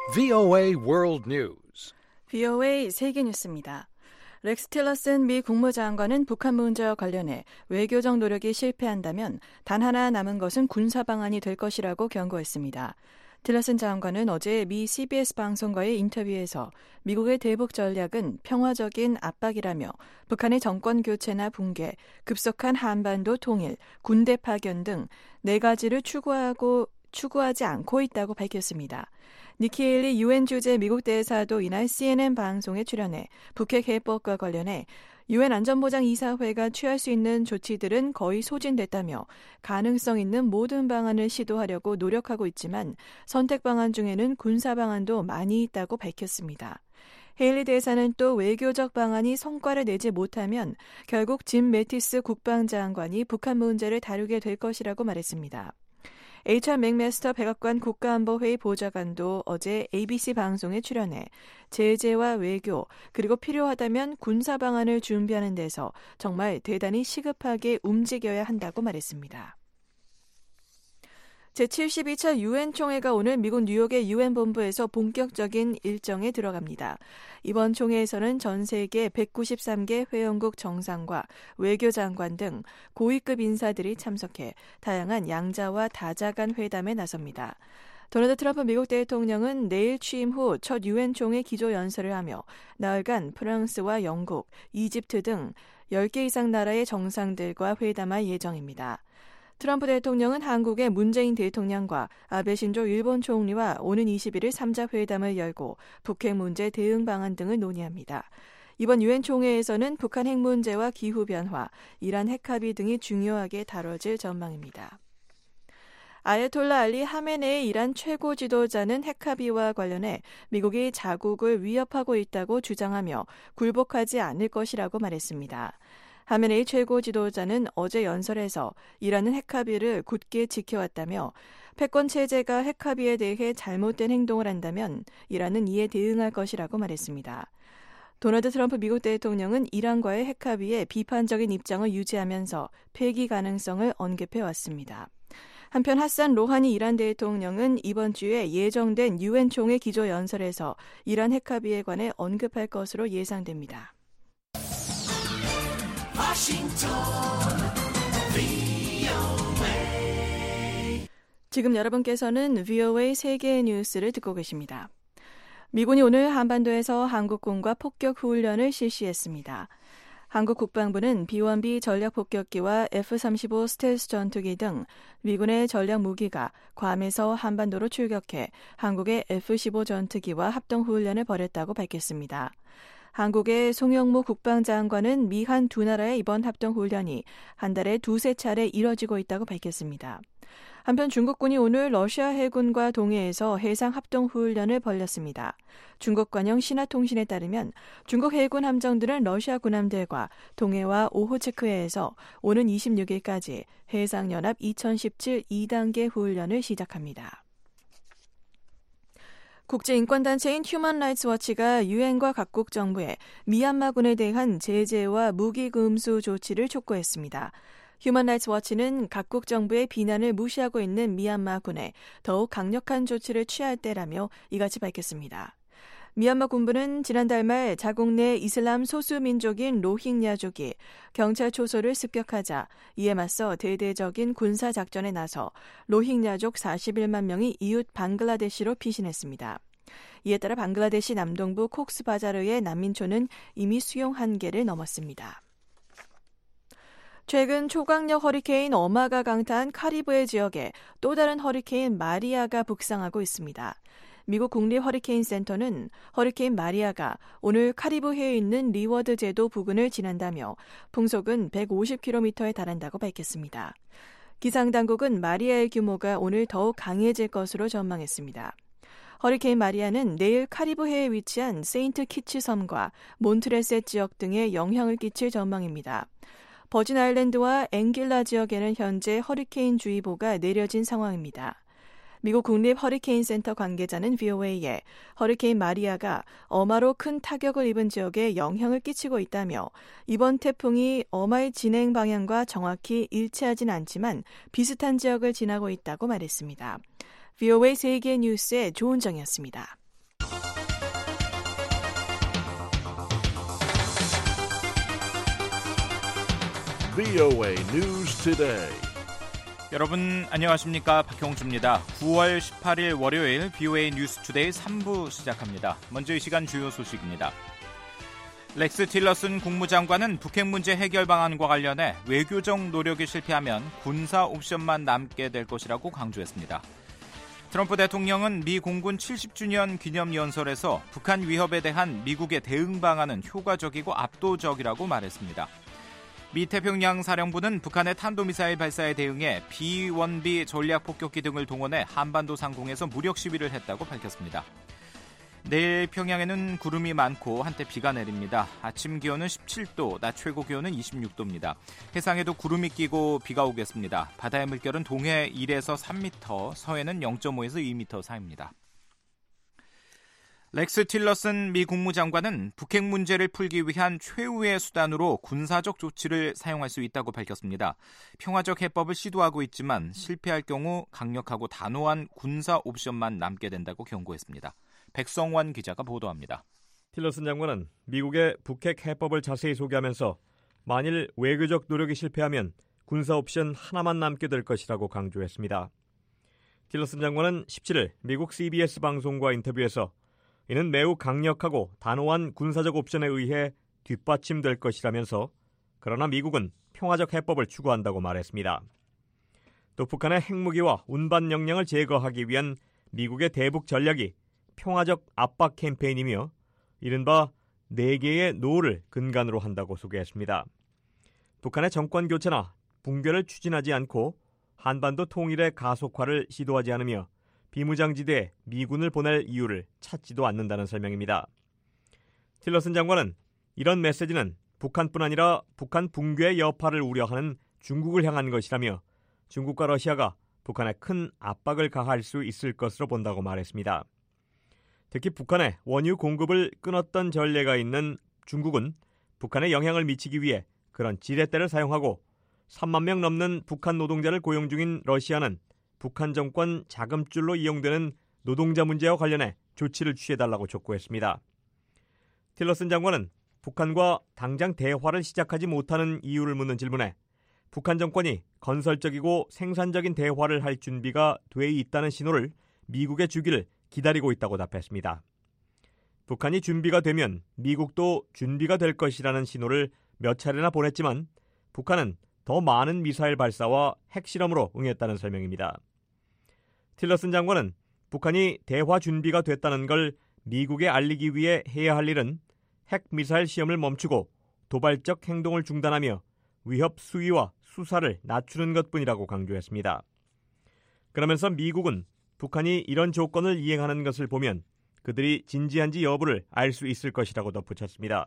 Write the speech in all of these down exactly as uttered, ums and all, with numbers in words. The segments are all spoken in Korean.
브이오에이 World News. 브이오에이 세계 뉴스입니다. 렉스 틸러슨 미 국무장관은 북한 문제와 관련해 외교적 노력이 실패한다면 단 하나 남은 것은 군사 방안이 될 것이라고 경고했습니다. 틸러슨 장관은 어제 미 씨비에스 방송과의 인터뷰에서 미국의 대북 전략은 평화적인 압박이라며 북한의 정권 교체나 붕괴, 급속한 한반도 통일, 군대 파견 등 네 가지를 추구하고 추구하지 않고 있다고 밝혔습니다. 니키 헤일리 유엔 주재 미국 대사도 이날 씨엔엔 방송에 출연해 북핵 해법과 관련해 유엔 안전보장이사회가 취할 수 있는 조치들은 거의 소진됐다며 가능성 있는 모든 방안을 시도하려고 노력하고 있지만 선택 방안 중에는 군사 방안도 많이 있다고 밝혔습니다. 헤일리 대사는 또 외교적 방안이 성과를 내지 못하면 결국 짐 매티스 국방장관이 북한 문제를 다루게 될 것이라고 말했습니다. 에이치알 맥메스터 백악관 국가안보회의 보좌관도 어제 에이비씨 방송에 출연해 제재와 외교 그리고 필요하다면 군사 방안을 준비하는 데서 정말 대단히 시급하게 움직여야 한다고 말했습니다. 제칠십이 차 유엔 총회가 오늘 미국 뉴욕의 유엔 본부에서 본격적인 일정에 들어갑니다. 이번 총회에서는 전 세계 백구십삼 개 회원국 정상과 외교장관 등 고위급 인사들이 참석해 다양한 양자와 다자 간 회담에 나섭니다. 도널드 트럼프 미국 대통령은 내일 취임 후 첫 유엔 총회 기조연설을 하며 나흘간 프랑스와 영국, 이집트 등 열 개 이상 나라의 정상들과 회담할 예정입니다. 트럼프 대통령은 한국의 문재인 대통령과 아베 신조 일본 총리와 오는 이십 일 삼 자 회담을 열고 북핵 문제 대응 방안 등을 논의합니다. 이번 유엔 총회에서는 북한 핵 문제와 기후변화, 이란 핵합의 등이 중요하게 다뤄질 전망입니다. 아야톨라 알리 하메네이 이란 최고 지도자는 핵합의와 관련해 미국이 자국을 위협하고 있다고 주장하며 굴복하지 않을 것이라고 말했습니다. 하메네이 최고 지도자는 어제 연설에서 이란은 핵합의를 굳게 지켜왔다며 패권 체제가 핵합의에 대해 잘못된 행동을 한다면 이란은 이에 대응할 것이라고 말했습니다. 도널드 트럼프 미국 대통령은 이란과의 핵합의에 비판적인 입장을 유지하면서 폐기 가능성을 언급해왔습니다. 한편 하산 로하니 이란 대통령은 이번 주에 예정된 유엔 총회 기조연설에서 이란 핵합의에 관해 언급할 것으로 예상됩니다. 지금 여러분께서는 브이오에이 세계 뉴스를 듣고 계십니다. 미군이 오늘 한반도에서 한국군과 폭격 훈련을 실시했습니다. 한국 국방부는 비 원 비 전략폭격기와 에프 삼십오 스텔스 전투기 등 미군의 전략 무기가 괌에서 한반도로 출격해 한국의 에프 십오 전투기와 합동훈련을 벌였다고 밝혔습니다. 한국의 송영무 국방장관은 미한 두 나라의 이번 합동훈련이 한 달에 두세 차례 이뤄지고 있다고 밝혔습니다. 한편 중국군이 오늘 러시아 해군과 동해에서 해상 합동훈련을 벌였습니다. 중국 관영 신화통신에 따르면 중국 해군 함정들은 러시아 군함들과 동해와 오호츠크해에서 오는 이십육 일까지 해상연합 이천십칠 이 단계 훈련을 시작합니다. 국제인권단체인 휴먼 라이츠 워치가 유엔과 각국 정부에 미얀마군에 대한 제재와 무기 금수 조치를 촉구했습니다. 휴먼 라이츠 워치는 각국 정부의 비난을 무시하고 있는 미얀마군에 더욱 강력한 조치를 취할 때라며 이같이 밝혔습니다. 미얀마 군부는 지난달 말 자국 내 이슬람 소수민족인 로힝야족이 경찰 초소를 습격하자 이에 맞서 대대적인 군사작전에 나서 로힝야족 사십일만 명이 이웃 방글라데시로 피신했습니다. 이에 따라 방글라데시 남동부 콕스바자르의 난민촌은 이미 수용 한계를 넘었습니다. 최근 초강력 허리케인 어마가 강타한 카리브해 지역에 또 다른 허리케인 마리아가 북상하고 있습니다. 미국 국립 허리케인 센터는 허리케인 마리아가 오늘 카리브해에 있는 리워드 제도 부근을 지난다며 풍속은 백오십 킬로미터에 달한다고 밝혔습니다. 기상당국은 마리아의 규모가 오늘 더욱 강해질 것으로 전망했습니다. 허리케인 마리아는 내일 카리브해에 위치한 세인트 키츠 섬과 몬트레셋 지역 등에 영향을 끼칠 전망입니다. 버진 아일랜드와 앵길라 지역에는 현재 허리케인 주의보가 내려진 상황입니다. 미국 국립 허리케인 센터 관계자는 브이오에이에 허리케인 마리아가 어마로 큰 타격을 입은 지역에 영향을 끼치고 있다며 이번 태풍이 어마의 진행 방향과 정확히 일치하진 않지만 비슷한 지역을 지나고 있다고 말했습니다. 브이오에이 세계 뉴스의 조은정이었습니다. 브이오에이 News Today. 여러분 안녕하십니까? 박형주입니다. 구월 십팔일 월요일 브이오에이 뉴스 투데이 삼 부 시작합니다. 먼저 이 시간 주요 소식입니다. 렉스 틸러슨 국무장관은 북핵 문제 해결 방안과 관련해 외교적 노력이 실패하면 군사 옵션만 남게 될 것이라고 강조했습니다. 트럼프 대통령은 미 공군 칠십 주년 기념연설에서 북한 위협에 대한 미국의 대응 방안은 효과적이고 압도적이라고 말했습니다. 미 태평양 사령부는 북한의 탄도미사일 발사에 대응해 비 원 비 전략폭격기 등을 동원해 한반도 상공에서 무력 시위를 했다고 밝혔습니다. 내일 평양에는 구름이 많고 한때 비가 내립니다. 아침 기온은 십칠 도, 낮 최고 기온은 이십육 도입니다. 해상에도 구름이 끼고 비가 오겠습니다. 바다의 물결은 동해 일에서 삼 미터, 서해는 영 점 오에서 이 미터 사이입니다. 렉스 틸러슨 미 국무장관은 북핵 문제를 풀기 위한 최후의 수단으로 군사적 조치를 사용할 수 있다고 밝혔습니다. 평화적 해법을 시도하고 있지만 실패할 경우 강력하고 단호한 군사 옵션만 남게 된다고 경고했습니다. 백성환 기자가 보도합니다. 틸러슨 장관은 미국의 북핵 해법을 자세히 소개하면서 만일 외교적 노력이 실패하면 군사 옵션 하나만 남게 될 것이라고 강조했습니다. 틸러슨 장관은 십칠일 미국 씨비에스 방송과 인터뷰에서 이는 매우 강력하고 단호한 군사적 옵션에 의해 뒷받침될 것이라면서 그러나 미국은 평화적 해법을 추구한다고 말했습니다. 또 북한의 핵무기와 운반 역량을 제거하기 위한 미국의 대북 전략이 평화적 압박 캠페인이며 이른바 네 개의 노를 근간으로 한다고 소개했습니다. 북한의 정권 교체나 붕괴를 추진하지 않고 한반도 통일의 가속화를 시도하지 않으며 비무장지대에 미군을 보낼 이유를 찾지도 않는다는 설명입니다. 틸러슨 장관은 이런 메시지는 북한뿐 아니라 북한 붕괴의 여파를 우려하는 중국을 향한 것이라며 중국과 러시아가 북한에 큰 압박을 가할 수 있을 것으로 본다고 말했습니다. 특히 북한에 원유 공급을 끊었던 전례가 있는 중국은 북한에 영향을 미치기 위해 그런 지렛대를 사용하고 삼만 명 넘는 북한 노동자를 고용 중인 러시아는 북한 정권 자금줄로 이용되는 노동자 문제와 관련해 조치를 취해달라고 촉구했습니다. 틸러슨 장관은 북한과 당장 대화를 시작하지 못하는 이유를 묻는 질문에 북한 정권이 건설적이고 생산적인 대화를 할 준비가 돼 있다는 신호를 미국에 주기를 기다리고 있다고 답했습니다. 북한이 준비가 되면 미국도 준비가 될 것이라는 신호를 몇 차례나 보냈지만 북한은 더 많은 미사일 발사와 핵실험으로 응했다는 설명입니다. 틸러슨 장관은 북한이 대화 준비가 됐다는 걸 미국에 알리기 위해 해야 할 일은 핵미사일 시험을 멈추고 도발적 행동을 중단하며 위협 수위와 수사를 낮추는 것뿐이라고 강조했습니다. 그러면서 미국은 북한이 이런 조건을 이행하는 것을 보면 그들이 진지한지 여부를 알 수 있을 것이라고 덧붙였습니다.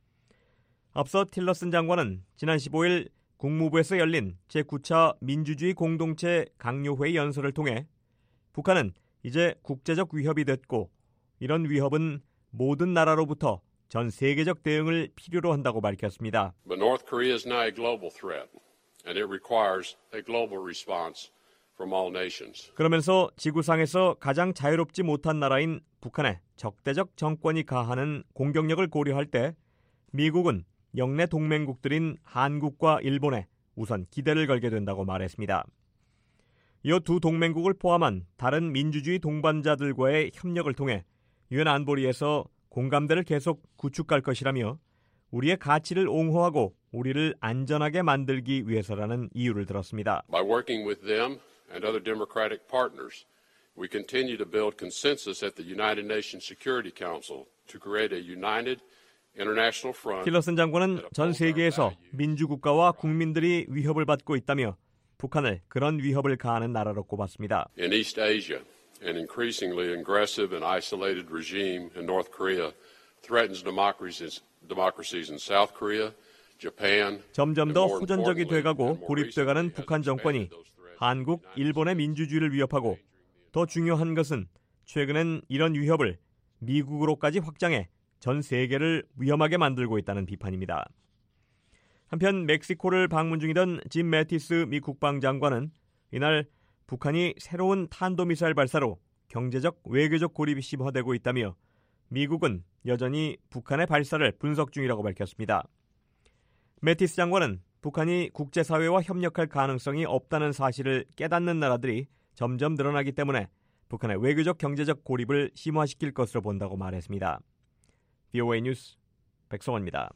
앞서 틸러슨 장관은 지난 십오일 국무부에서 열린 제구 차 민주주의 공동체 강요회의 연설을 통해 북한은 이제 국제적 위협이 됐고 이런 위협은 모든 나라로부터 전 세계적 대응을 필요로 한다고 밝혔습니다. But North Korea is now a global threat, and it requires a global response from all nations. 그러면서 지구상에서 가장 자유롭지 못한 나라인 북한에 적대적 정권이 가하는 공격력을 고려할 때 미국은 영내 동맹국들인 한국과 일본에 우선 기대를 걸게 된다고 말했습니다. 이 두 동맹국을 포함한 다른 민주주의 동반자들과의 협력을 통해 유엔 안보리에서 공감대를 계속 구축할 것이라며 우리의 가치를 옹호하고 우리를 안전하게 만들기 위해서라는 이유를 들었습니다. By working with them and other democratic partners, we continue to build consensus at the United Nations Security Council to create a united international front. 틸러슨 장관은 전 세계에서 민주국가와 국민들이 위협을 받고 있다며 북한을 그런 위협을 가하는 나라로 꼽았습니다. In East Asia, an increasingly aggressive and isolated regime in North Korea threatens democracies, democracies in South Korea, Japan. 점점 더 호전적이 돼가고 고립돼가는 북한 정권이 한국, 일본의 민주주의를 위협하고 더 중요한 것은 최근엔 이런 위협을 미국으로까지 확장해 전 세계를 위험하게 만들고 있다는 비판입니다. 한편 멕시코를 방문 중이던 짐 매티스 미 국방장관은 이날 북한이 새로운 탄도미사일 발사로 경제적, 외교적 고립이 심화되고 있다며 미국은 여전히 북한의 발사를 분석 중이라고 밝혔습니다. 매티스 장관은 북한이 국제사회와 협력할 가능성이 없다는 사실을 깨닫는 나라들이 점점 늘어나기 때문에 북한의 외교적 경제적 고립을 심화시킬 것으로 본다고 말했습니다. 브이오에이 뉴스 백성원입니다.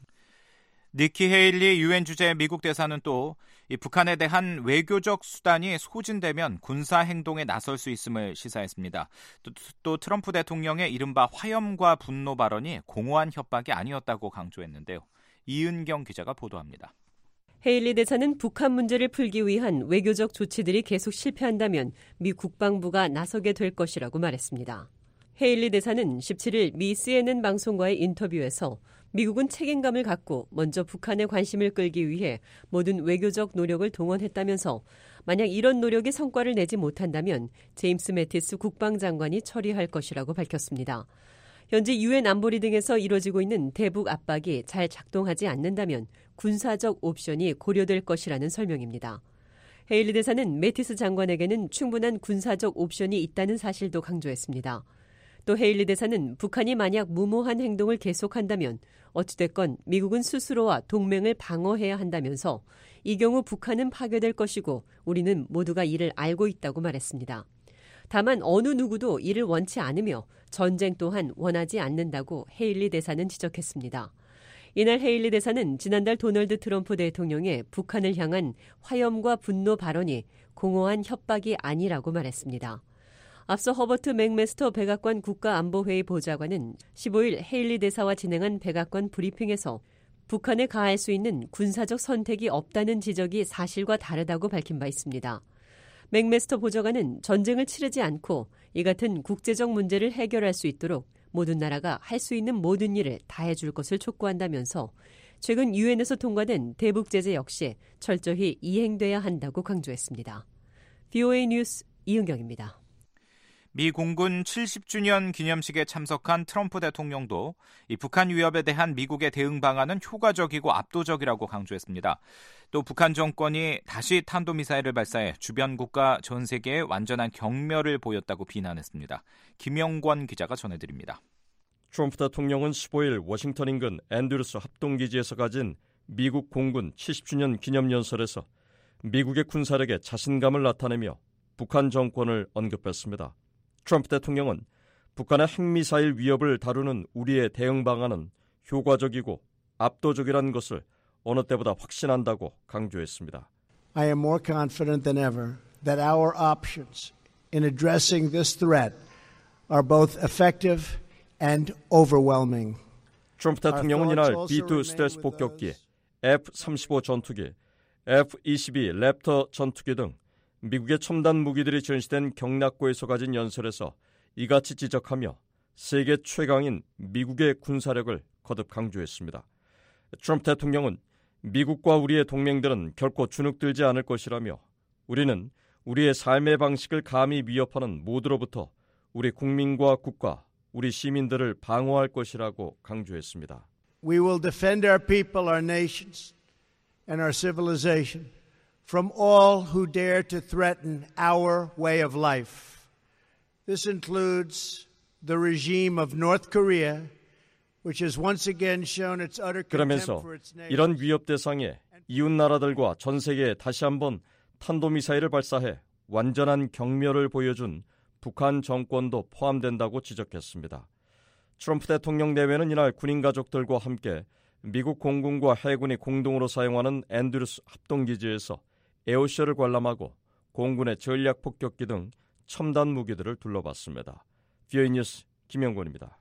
니키 헤일리 유엔 주재 미국 대사는 또 이 북한에 대한 외교적 수단이 소진되면 군사 행동에 나설 수 있음을 시사했습니다. 또, 또 트럼프 대통령의 이른바 화염과 분노 발언이 공허한 협박이 아니었다고 강조했는데요. 이은경 기자가 보도합니다. 헤일리 대사는 북한 문제를 풀기 위한 외교적 조치들이 계속 실패한다면 미 국방부가 나서게 될 것이라고 말했습니다. 헤일리 대사는 십칠일 미 씨엔엔 방송과의 인터뷰에서 미국은 책임감을 갖고 먼저 북한의 관심을 끌기 위해 모든 외교적 노력을 동원했다면서 만약 이런 노력이 성과를 내지 못한다면 제임스 매티스 국방장관이 처리할 것이라고 밝혔습니다. 현재 유엔 안보리 등에서 이뤄지고 있는 대북 압박이 잘 작동하지 않는다면 군사적 옵션이 고려될 것이라는 설명입니다. 헤일리 대사는 매티스 장관에게는 충분한 군사적 옵션이 있다는 사실도 강조했습니다. 또 헤일리 대사는 북한이 만약 무모한 행동을 계속한다면 어찌됐건 미국은 스스로와 동맹을 방어해야 한다면서 이 경우 북한은 파괴될 것이고 우리는 모두가 이를 알고 있다고 말했습니다. 다만 어느 누구도 이를 원치 않으며 전쟁 또한 원하지 않는다고 헤일리 대사는 지적했습니다. 이날 헤일리 대사는 지난달 도널드 트럼프 대통령의 북한을 향한 화염과 분노 발언이 공허한 협박이 아니라고 말했습니다. 앞서 허버트 맥메스터 백악관 국가안보회의 보좌관은 십오일 헤일리 대사와 진행한 백악관 브리핑에서 북한에 가할 수 있는 군사적 선택이 없다는 지적이 사실과 다르다고 밝힌 바 있습니다. 맥메스터 보좌관은 전쟁을 치르지 않고 이 같은 국제적 문제를 해결할 수 있도록 모든 나라가 할 수 있는 모든 일을 다해줄 것을 촉구한다면서 최근 유엔에서 통과된 대북 제재 역시 철저히 이행돼야 한다고 강조했습니다. 브이오에이 뉴스 이은경입니다. 미 공군 칠십 주년 기념식에 참석한 트럼프 대통령도 이 북한 위협에 대한 미국의 대응 방안은 효과적이고 압도적이라고 강조했습니다. 또 북한 정권이 다시 탄도미사일을 발사해 주변 국가 전 세계에 완전한 경멸을 보였다고 비난했습니다. 김영권 기자가 전해드립니다. 트럼프 대통령은 십오일 워싱턴 인근 앤드루스 합동기지에서 가진 미국 공군 칠십 주년 기념연설에서 미국의 군사력에 자신감을 나타내며 북한 정권을 언급했습니다. 트럼프 대통령은 북한의 핵미사일 위협을 다루는 우리의 대응 방안은 효과적이고 압도적이라는 것을 어느 때보다 확신한다고 강조했습니다. I am more confident than ever that our options in addressing this threat are both effective and overwhelming. 트럼프 대통령은 이날 비 투 스텔스 폭격기, 에프 삼십오 전투기, 에프 이십이 랩터 전투기 등 미국의 첨단 무기들이 전시된 경락고에서 가진 연설에서 이같이 지적하며 세계 최강인 미국의 군사력을 거듭 강조했습니다. 트럼프 대통령은 미국과 우리의 동맹들은 결코 주눅들지 않을 것이라며 우리는 우리의 삶의 방식을 감히 위협하는 모두로부터 우리 국민과 국가, 우리 시민들을 방어할 것이라고 강조했습니다. We will defend our people, our nations, and our civilization from all who dare to threaten our way of life. This includes the regime of North Korea, which has once again shown its utter contempt 그러면서 for its neighbors. 이런 위협 대상에 이웃 나라들과 전 세계에 다시 한번 탄도미사일을 발사해 완전한 경멸을 보여준 북한 정권도 포함된다고 지적했습니다. 트럼프 대통령 내외는 이날 군인 가족들과 함께 미국 공군과 해군이 공동으로 사용하는 앤드루스 합동기지에서 에어쇼를 관람하고 공군의 전략 폭격기 등 첨단 무기들을 둘러봤습니다. 브이오에이 뉴스 김영권입니다.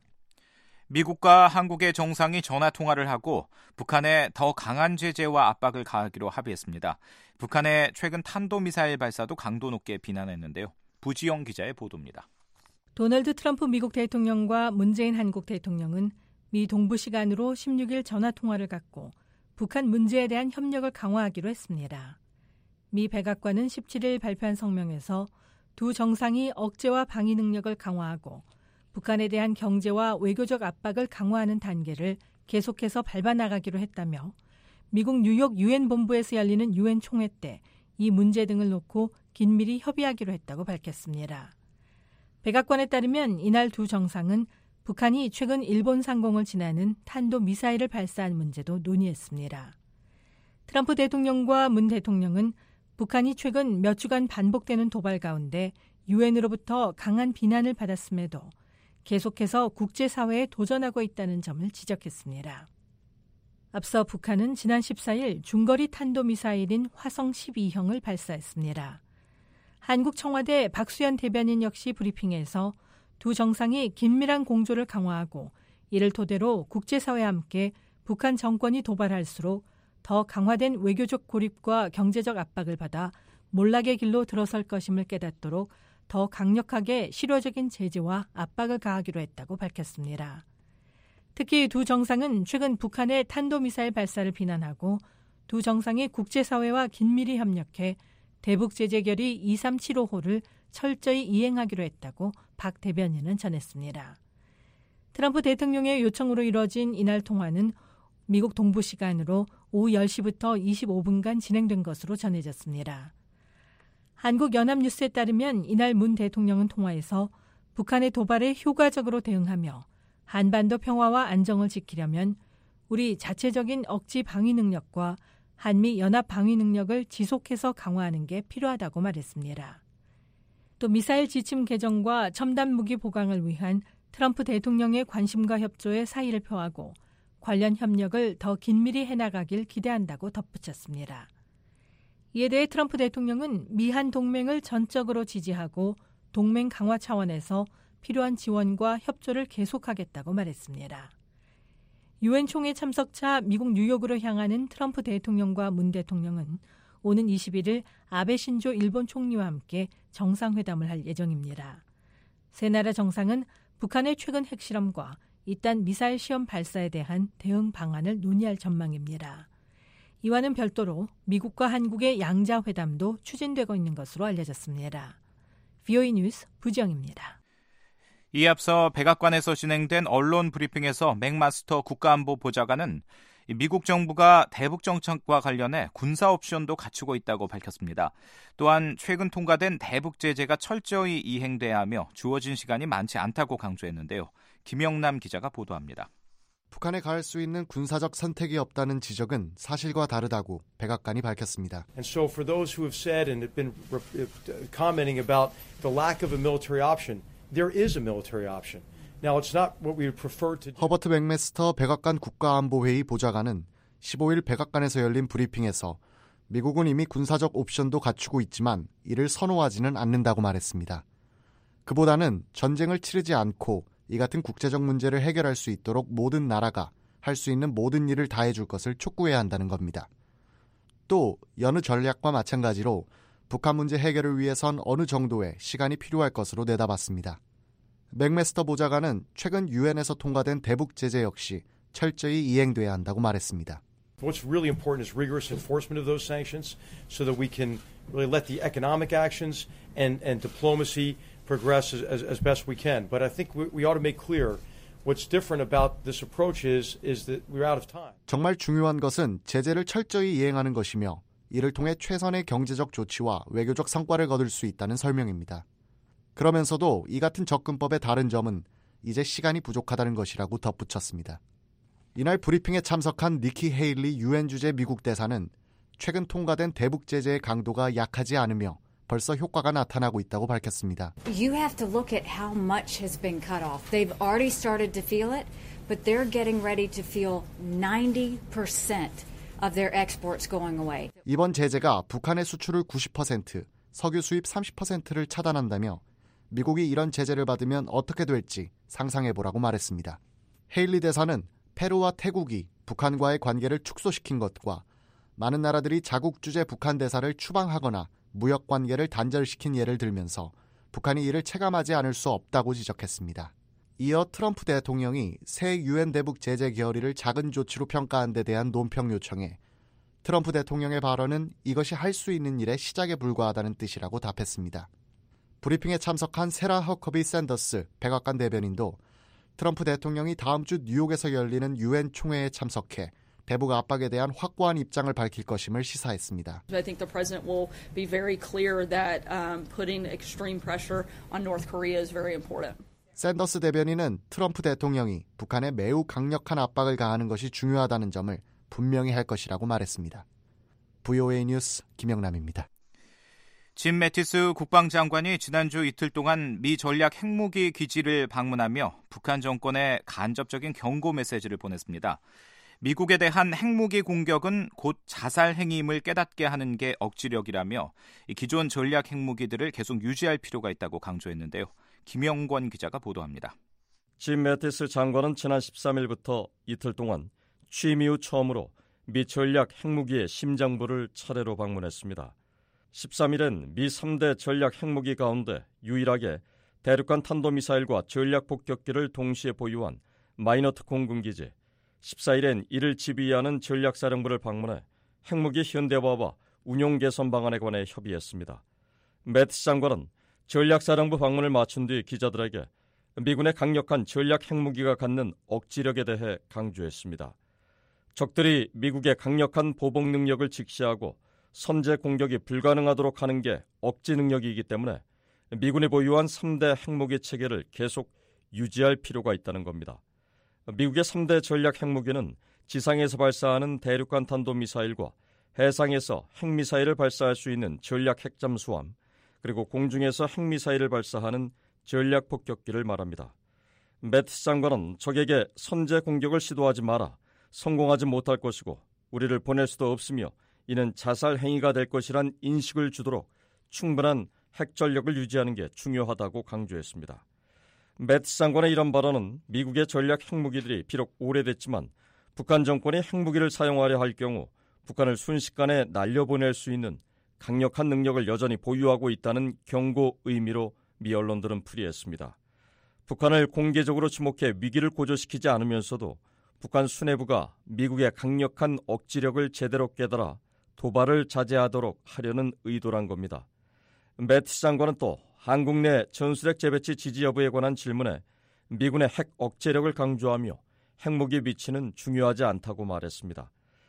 미국과 한국의 정상이 전화통화를 하고 북한에 더 강한 제재와 압박을 가하기로 합의했습니다. 북한의 최근 탄도미사일 발사도 강도 높게 비난했는데요. 부지영 기자의 보도입니다. 도널드 트럼프 미국 대통령과 문재인 한국 대통령은 미 동부 시간으로 십육일 전화통화를 갖고 북한 문제에 대한 협력을 강화하기로 했습니다. 미 백악관은 십칠일 발표한 성명에서 두 정상이 억제와 방위 능력을 강화하고 북한에 대한 경제와 외교적 압박을 강화하는 단계를 계속해서 밟아나가기로 했다며 미국 뉴욕 유엔 본부에서 열리는 유엔 총회 때 이 문제 등을 놓고 긴밀히 협의하기로 했다고 밝혔습니다. 백악관에 따르면 이날 두 정상은 북한이 최근 일본 상공을 지나는 탄도미사일을 발사한 문제도 논의했습니다. 트럼프 대통령과 문 대통령은 북한이 최근 몇 주간 반복되는 도발 가운데 유엔으로부터 강한 비난을 받았음에도 계속해서 국제사회에 도전하고 있다는 점을 지적했습니다. 앞서 북한은 지난 십사일 중거리 탄도미사일인 화성 십이형을 발사했습니다. 한국 청와대 박수현 대변인 역시 브리핑에서 두 정상이 긴밀한 공조를 강화하고 이를 토대로 국제사회와 함께 북한 정권이 도발할수록 더 강화된 외교적 고립과 경제적 압박을 받아 몰락의 길로 들어설 것임을 깨닫도록 더 강력하게 실효적인 제재와 압박을 가하기로 했다고 밝혔습니다. 특히 두 정상은 최근 북한의 탄도미사일 발사를 비난하고 두 정상이 국제사회와 긴밀히 협력해 대북 제재 결의 이삼칠오호를 철저히 이행하기로 했다고 박 대변인은 전했습니다. 트럼프 대통령의 요청으로 이뤄진 이날 통화는 미국 동부 시간으로 오후 열시부터 이십오분간 진행된 것으로 전해졌습니다. 한국연합뉴스에 따르면 이날 문 대통령은 통화에서 북한의 도발에 효과적으로 대응하며 한반도 평화와 안정을 지키려면 우리 자체적인 억지 방위 능력과 한미 연합 방위 능력을 지속해서 강화하는 게 필요하다고 말했습니다. 또 미사일 지침 개정과 첨단 무기 보강을 위한 트럼프 대통령의 관심과 협조에 사의를 표하고 관련 협력을 더 긴밀히 해나가길 기대한다고 덧붙였습니다. 이에 대해 트럼프 대통령은 미한 동맹을 전적으로 지지하고 동맹 강화 차원에서 필요한 지원과 협조를 계속하겠다고 말했습니다. 유엔 총회 참석차 미국 뉴욕으로 향하는 트럼프 대통령과 문 대통령은 오는 이십일일 아베 신조 일본 총리와 함께 정상회담을 할 예정입니다. 세 나라 정상은 북한의 최근 핵실험과 이딴 미사일 시험 발사에 대한 대응 방안을 논의할 전망입니다. 이와는 별도로 미국과 한국의 양자회담도 추진되고 있는 것으로 알려졌습니다. 브이오에이 뉴스 부지영입니다. 이에 앞서 백악관에서 진행된 언론 브리핑에서 맥마스터 국가안보 보좌관은 미국 정부가 대북 정책과 관련해 군사 옵션도 갖추고 있다고 밝혔습니다. 또한 최근 통과된 대북 제재가 철저히 이행돼야 하며 주어진 시간이 많지 않다고 강조했는데요. 김영남 기자가 보도합니다. 북한에 가할 수 있는 군사적 선택이 없다는 지적은 사실과 다르다고 백악관이 밝혔습니다. And so for those who have said and have been commenting about the lack of a military option, there is a military option. Now it's not what we would prefer to do. 허버트 맥메스터 백악관 국가안보회의 보좌관은 십오일 백악관에서 열린 브리핑에서 미국은 이미 군사적 옵션도 갖추고 있지만 이를 선호하지는 않는다고 말했습니다. 그보다는 전쟁을 치르지 않고 이 같은 국제적 문제를 해결할 수 있도록 모든 나라가 할 수 있는 모든 일을 다해줄 것을 촉구해야 한다는 겁니다. 또 여느 전략과 마찬가지로 북한 문제 해결을 위해선 어느 정도의 시간이 필요할 것으로 내다봤습니다. 맥메스터 보좌관은 최근 유엔에서 통과된 대북 제재 역시 철저히 이행돼야 한다고 말했습니다. What's really important is rigorous enforcement of those sanctions so that we can really let the economic actions and, and diplomacy progress as, as, as best we can. But I think we, we ought to make clear what's different about this approach is, is that we're out of time. 정말 중요한 것은 제재를 철저히 이행하는 것이며 이를 통해 최선의 경제적 조치와 외교적 성과를 거둘 수 있다는 설명입니다. 그러면서도 이 같은 접근법의 다른 점은 이제 시간이 부족하다는 것이라고 덧붙였습니다. 이날 브리핑에 참석한 니키 헤일리 유엔 주재 미국 대사는 최근 통과된 대북 제재의 강도가 약하지 않으며 벌써 효과가 나타나고 있다고 밝혔습니다. You have to look at how much has been cut off. They've already started to feel it, but they're getting ready to feel ninety percent of their exports going away. 이번 제재가 북한의 수출을 구십 퍼센트, 석유 수입 삼십 퍼센트를 차단한다며 미국이 이런 제재를 받으면 어떻게 될지 상상해보라고 말했습니다. 헤일리 대사는 페루와 태국이 북한과의 관계를 축소시킨 것과 많은 나라들이 자국 주재 북한 대사를 추방하거나 무역 관계를 단절시킨 예를 들면서 북한이 이를 체감하지 않을 수 없다고 지적했습니다. 이어 트럼프 대통령이 새 유엔 대북 제재 결의를 작은 조치로 평가한 데 대한 논평 요청에 트럼프 대통령의 발언은 이것이 할 수 있는 일의 시작에 불과하다는 뜻이라고 답했습니다. 브리핑에 참석한 세라 허커비 샌더스 백악관 대변인도 트럼프 대통령이 다음 주 뉴욕에서 열리는 유엔 총회에 참석해 대북 압박에 대한 확고한 입장을 밝힐 것임을 시사했습니다. I think the president will be very clear that um, putting extreme pressure on North Korea is very important. 샌더스 대변인은 트럼프 대통령이 북한에 매우 강력한 압박을 가하는 것이 중요하다는 점을 분명히 할 것이라고 말했습니다. 브이오에이 뉴스 김영남입니다. 짐 매티스 국방장관이 지난주 이틀 동안 미 전략 핵무기 기지를 방문하며 북한 정권에 간접적인 경고 메시지를 보냈습니다. 미국에 대한 핵무기 공격은 곧 자살 행위임을 깨닫게 하는 게 억지력이라며 기존 전략 핵무기들을 계속 유지할 필요가 있다고 강조했는데요. 김영권 기자가 보도합니다. 짐 매티스 장관은 지난 십삼일부터 이틀 동안 취임 이후 처음으로 미 전략 핵무기의 심장부를 차례로 방문했습니다. 십삼일엔 미 삼 대 전략 핵무기 가운데 유일하게 대륙간 탄도미사일과 전략 폭격기를 동시에 보유한 마이너트 공군기지, 십사일엔 이를 지휘하는 전략사령부를 방문해 핵무기 현대화와 운용 개선 방안에 관해 협의했습니다. 매티스 장관은 전략사령부 방문을 마친 뒤 기자들에게 미군의 강력한 전략 핵무기가 갖는 억지력에 대해 강조했습니다. 적들이 미국의 강력한 보복 능력을 직시하고 선제 공격이 불가능하도록 하는 게 억지 능력이기 때문에 미군이 보유한 삼 대 핵무기 체계를 계속 유지할 필요가 있다는 겁니다. 미국의 삼 대 전략 핵무기는 지상에서 발사하는 대륙간 탄도미사일과 해상에서 핵미사일을 발사할 수 있는 전략 핵잠수함, 그리고 공중에서 핵미사일을 발사하는 전략 폭격기를 말합니다. 매티스 장관은 적에게 선제 공격을 시도하지 마라, 성공하지 못할 것이고 우리를 보낼 수도 없으며 이는 자살 행위가 될 것이란 인식을 주도록 충분한 핵전력을 유지하는 게 중요하다고 강조했습니다. 매티스 장관의 이런 발언은 미국의 전략 핵무기들이 비록 오래됐지만 북한 정권이 핵무기를 사용하려 할 경우 북한을 순식간에 날려보낼 수 있는 강력한 능력을 여전히 보유하고 있다는 경고 의미로 미 언론들은 풀이했습니다. 북한을 공개적으로 지목해 위기를 고조시키지 않으면서도 북한 수뇌부가 미국의 강력한 억지력을 제대로 깨달아 도발을 자제하도록 하려는 의도란 겁니다. 매티스 장관은 또 한국 내 전술핵 재배치 지지 여부에 관한 질문에 미군의 핵 억제력을 강조하며 핵무기 위치는 중요하지 않다고 말했습니다.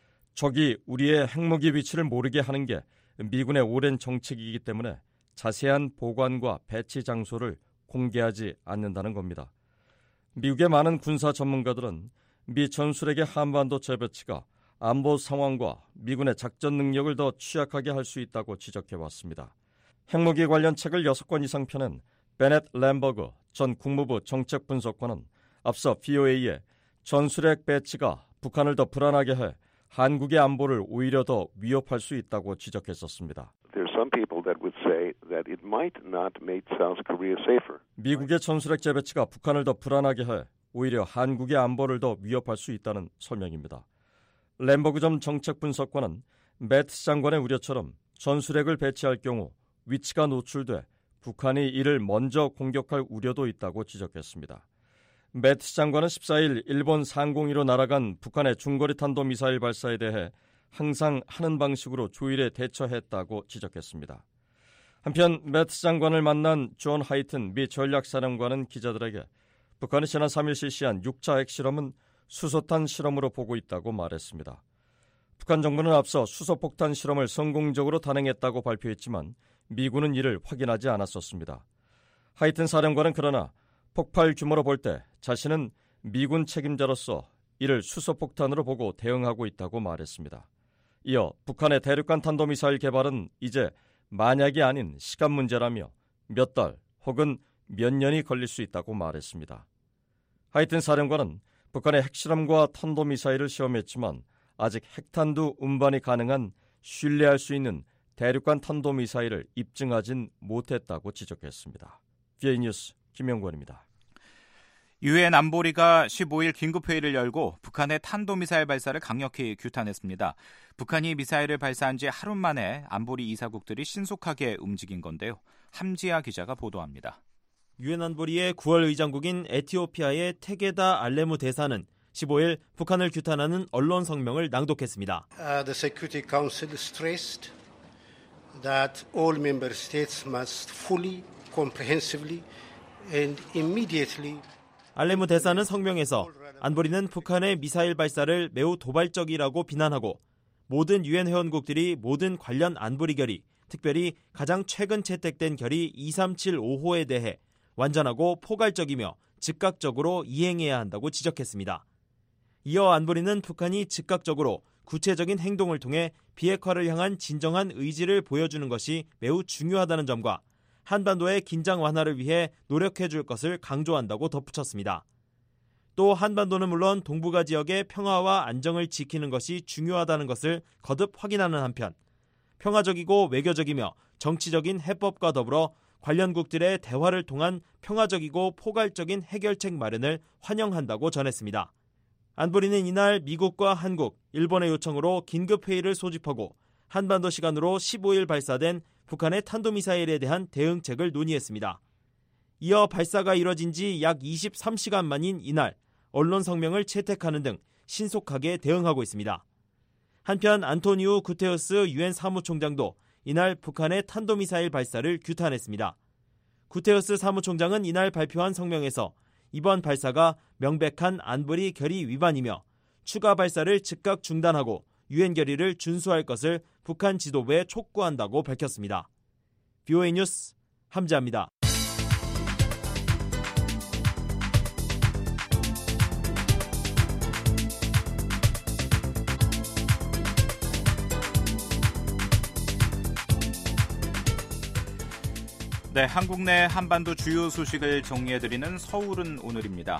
적이 우리의 핵무기 위치를 모르게 하는 게 미군의 오랜 정책이기 때문에 자세한 보관과 배치 장소를 공개하지 않는다는 겁니다. 미국의 많은 군사 전문가들은 미 전술핵의 한반도 재배치가 안보 상황과 미군의 작전 능력을 더 취약하게 할 수 있다고 지적해왔습니다. 핵무기 관련 책을 여섯 권 이상 펴낸 베넷 램버그 전 국무부 정책분석관은 앞서 브이오에이에 전술핵 배치가 북한을 더 불안하게 해 한국의 안보를 오히려 더 위협할 수 있다고 지적했었습니다. There are some people that would say that it might not make South Korea safer. 미국의 전술핵 재배치가 북한을 더 불안하게 해 오히려 한국의 안보를 더 위협할 수 있다는 설명입니다. 램버그 전 정책분석관은 매티스 장관의 우려처럼 전술핵을 배치할 경우 위치가 노출돼 북한이 이를 먼저 공격할 우려도 있다고 지적했습니다. 매티스 장관은 십사일 일본 상공위로 날아간 북한의 중거리 탄도미사일 발사에 대해 항상 하는 방식으로 조일에 대처했다고 지적했습니다. 한편 매티스 장관을 만난 존 하이튼 미 전략사령관은 기자들에게 북한이 지난 삼일 실시한 육 차 핵실험은 수소탄 실험으로 보고 있다고 말했습니다. 북한 정부는 앞서 수소폭탄 실험을 성공적으로 단행했다고 발표했지만 미군은 이를 확인하지 않았었습니다. 하이튼 사령관은 그러나 폭발 규모로 볼 때 자신은 미군 책임자로서 이를 수소폭탄으로 보고 대응하고 있다고 말했습니다. 이어 북한의 대륙간 탄도미사일 개발은 이제 만약이 아닌 시간 문제라며 몇 달 혹은 몇 년이 걸릴 수 있다고 말했습니다. 하이튼 사령관은 북한의 핵실험과 탄도미사일을 시험했지만 아직 핵탄두 운반이 가능한 신뢰할 수 있는 대륙간 탄도미사일을 입증하진 못했다고 지적했습니다. 브이오에이 뉴스 김영권입니다. 유엔 안보리가 십오일 긴급회의를 열고 북한의 탄도미사일 발사를 강력히 규탄했습니다. 북한이 미사일을 발사한 지 하루 만에 안보리 이사국들이 신속하게 움직인 건데요. 함지아 기자가 보도합니다. 유엔 안보리의 구월 의장국인 에티오피아의 테게다 알레무 대사는 십오일 북한을 규탄하는 언론 성명을 낭독했습니다. Uh, the Security Council stressed that all member states must fully, comprehensively and immediately 알레무 대사는 성명에서 안보리는 북한의 미사일 발사를 매우 도발적이라고 비난하고 모든 유엔 회원국들이 모든 관련 안보리 결의, 특별히 가장 최근 채택된 결의 이삼칠오호에 대해 완전하고 포괄적이며 즉각적으로 이행해야 한다고 지적했습니다. 이어 안보리는 북한이 즉각적으로 구체적인 행동을 통해 비핵화를 향한 진정한 의지를 보여주는 것이 매우 중요하다는 점과 한반도의 긴장 완화를 위해 노력해 줄 것을 강조한다고 덧붙였습니다. 또 한반도는 물론 동북아 지역의 평화와 안정을 지키는 것이 중요하다는 것을 거듭 확인하는 한편 평화적이고 외교적이며 정치적인 해법과 더불어 관련국들의 대화를 통한 평화적이고 포괄적인 해결책 마련을 환영한다고 전했습니다. 안보리는 이날 미국과 한국, 일본의 요청으로 긴급회의를 소집하고 한반도 시간으로 십오일 발사된 북한의 탄도미사일에 대한 대응책을 논의했습니다. 이어 발사가 이뤄진 지 약 이십삼 시간 만인 이날 언론 성명을 채택하는 등 신속하게 대응하고 있습니다. 한편 안토니우 구테우스 유엔 사무총장도 이날 북한의 탄도미사일 발사를 규탄했습니다. 구테우스 사무총장은 이날 발표한 성명에서 이번 발사가 명백한 안보리 결의 위반이며 추가 발사를 즉각 중단하고 유엔 결의를 준수할 것을 북한 지도부에 촉구한다고 밝혔습니다. 비오에이 뉴스 함지아입니다. 네, 한국 내 한반도 주요 소식을 정리해드리는 서울은 오늘입니다.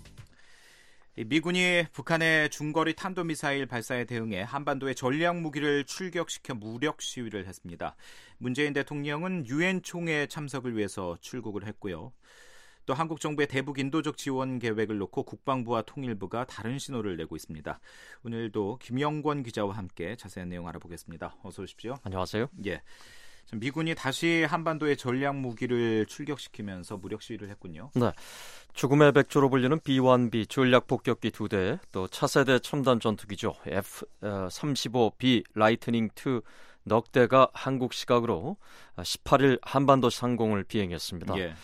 미군이 북한의 중거리 탄도미사일 발사에 대응해 한반도에 전략 무기를 출격시켜 무력 시위를 했습니다. 문재인 대통령은 유엔 총회 참석을 위해서 출국을 했고요. 또 한국 정부의 대북 인도적 지원 계획을 놓고 국방부와 통일부가 다른 신호를 내고 있습니다. 오늘도 김영권 기자와 함께 자세한 내용 알아보겠습니다. 어서 오십시오. 안녕하세요. 예. 미군이 다시 한반도에 전략 무기를 출격시키면서 무력 시위를 했군요. 네, 죽음의 백조로 불리는 비 원 비 전략 폭격기 두 대, 또 차세대 첨단 전투기죠. 에프 삼십오 비 라이트닝 이 넉 대가 한국 시각으로 십팔일 한반도 상공을 비행했습니다. 예.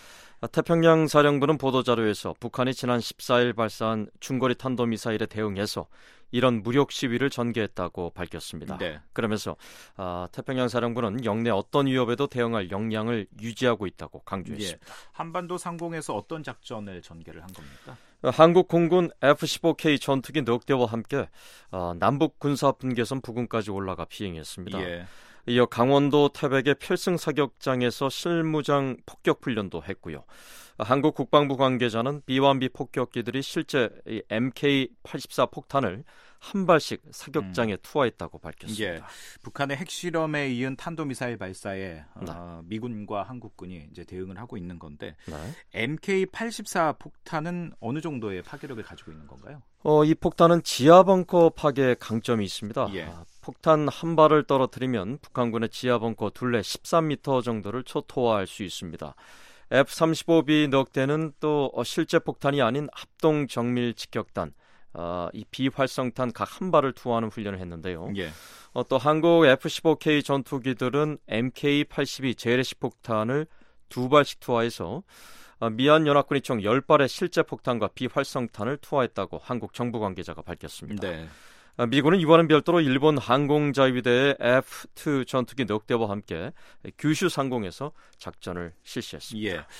태평양 사령부는 보도자료에서 북한이 지난 십사일 발사한 중거리 탄도미사일에 대응해서 이런 무력 시위를 전개했다고 밝혔습니다. 네. 그러면서 아, 태평양 사령부는 영내 어떤 위협에도 대응할 역량을 유지하고 있다고 강조했습니다. 예. 한반도 상공에서 어떤 작전을 전개를 한 겁니까? 한국 공군 에프 십오 케이 전투기 넉 대와 함께 아, 남북 군사 분계선 부근까지 올라가 비행했습니다. 예. 이어 강원도 태백의 필승 사격장에서 실무장 폭격 훈련도 했고요. 한국 국방부 관계자는 비 원 비 폭격기들이 실제 엠케이 팔십사 폭탄을 한 발씩 사격장에 음. 투하했다고 밝혔습니다. 예. 북한의 핵실험에 이은 탄도미사일 발사에 네. 어, 미군과 한국군이 이제 대응을 하고 있는 건데 네. 엠케이 팔십사 폭탄은 어느 정도의 파괴력을 가지고 있는 건가요? 어, 이 폭탄은 지하 벙커 파괴 강점이 있습니다. 예. 아, 폭탄 한 발을 떨어뜨리면 북한군의 지하 벙커 둘레 십삼 미터 정도를 초토화할 수 있습니다. 에프 삼십오 비 넉 대는 또 실제 폭탄이 아닌 합동 정밀 직격단, 어, 이 비활성탄 각 한 발을 투하하는 훈련을 했는데요. 예. 어, 또 한국 에프 십오 케이 전투기들은 엠케이 팔십이 재래식 폭탄을 두 발씩 투하해서 어, 미얀 연합군이 총 열 발의 실제 폭탄과 비활성탄을 투하했다고 한국 정부 관계자가 밝혔습니다. 네. 미군은 이와는 별도로 일본 항공자위대의 에프 이 전투기 넉 대와 함께 규슈 상공에서 작전을 실시했습니다. 예.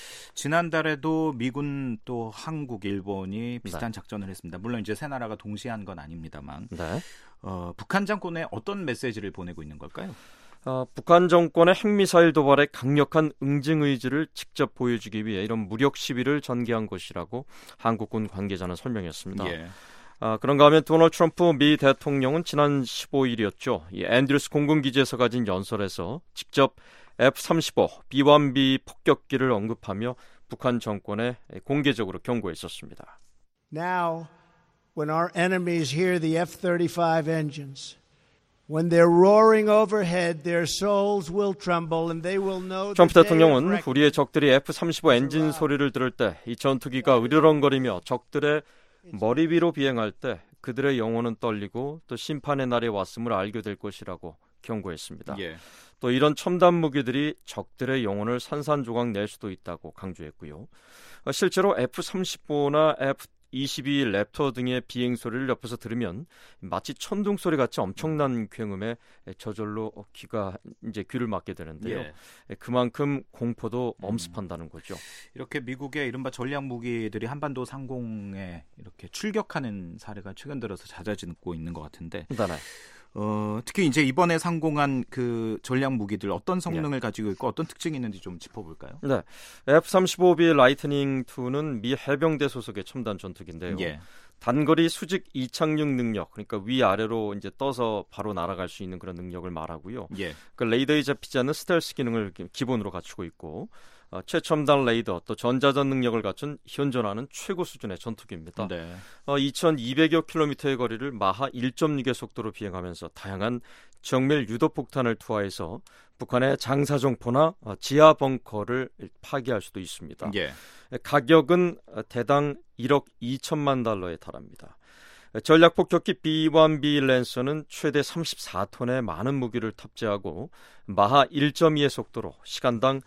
지난달에도 미군 또 한국, 일본이 비슷한 네. 작전을 했습니다. 물론 이제 세 나라가 동시에 한 건 아닙니다만 네. 어, 북한 정권에 어떤 메시지를 보내고 있는 걸까요? 어, 북한 정권의 핵미사일 도발에 강력한 응징 의지를 직접 보여주기 위해 이런 무력 시위를 전개한 것이라고 한국군 관계자는 설명했습니다. 예. 아, 그런가 하면 도널드 트럼프 미 대통령은 지난 십오일이었죠. 이 앤드루스 공군기지에서 가진 연설에서 직접 에프 삼십오 비 원 비 폭격기를 언급하며 북한 정권에 공개적으로 경고했었습니다. Now, when our enemies hear the 에프 삼십오 engines, when they're roaring overhead, their souls will tremble and they will know. 트럼프 대통령은 우리의 적들이 에프 삼십오 엔진 소리를 들을 때 이 전투기가 으르렁거리며 적들의 머리 위로 비행할 때 그들의 영혼은 떨리고 또 심판의 날이 왔음을 알게 될 것이라고 경고했습니다. 예. 또 이런 첨단 무기들이 적들의 영혼을 산산조각 낼 수도 있다고 강조했고요. 실제로 에프 삼십오나 에프 이십이 랩터 등의 비행 소리를 옆에서 들으면 마치 천둥 소리 같이 엄청난 굉음에 저절로 귀가 이제 귀를 막게 되는데요. 예. 그만큼 공포도 엄습한다는 거죠. 이렇게 미국의 이른바 전략 무기들이 한반도 상공에 이렇게 출격하는 사례가 최근 들어서 잦아지고 있는 것 같은데. 네. 어, 특히 이제 이번에 상공한 그 전략 무기들 어떤 성능을 예. 가지고 있고 어떤 특징이 있는지 좀 짚어볼까요? 네, 에프 삼십오 비 라이트닝 이는 미 해병대 소속의 첨단 전투기인데요. 예. 단거리 수직 이착륙 능력, 그러니까 위아래로 이제 떠서 바로 날아갈 수 있는 그런 능력을 말하고요. 예. 그 레이더에 잡히지 않는 스텔스 기능을 기본으로 갖추고 있고, 어, 최첨단 레이더 또 전자전 능력을 갖춘 현존하는 최고 수준의 전투기입니다. 네. 어, 이천이백여 킬로미터의 거리를 마하 일 점 육의 속도로 비행하면서 다양한 정밀 유도 폭탄을 투하해서 북한의 장사정포나 어, 지하 벙커를 파괴할 수도 있습니다. 예. 가격은 대당 일억 이천만 달러에 달합니다. 전략폭격기 비 원 비 랜서는 최대 삼십사 톤의 많은 무기를 탑재하고 마하 일 점 이의 속도로 시간당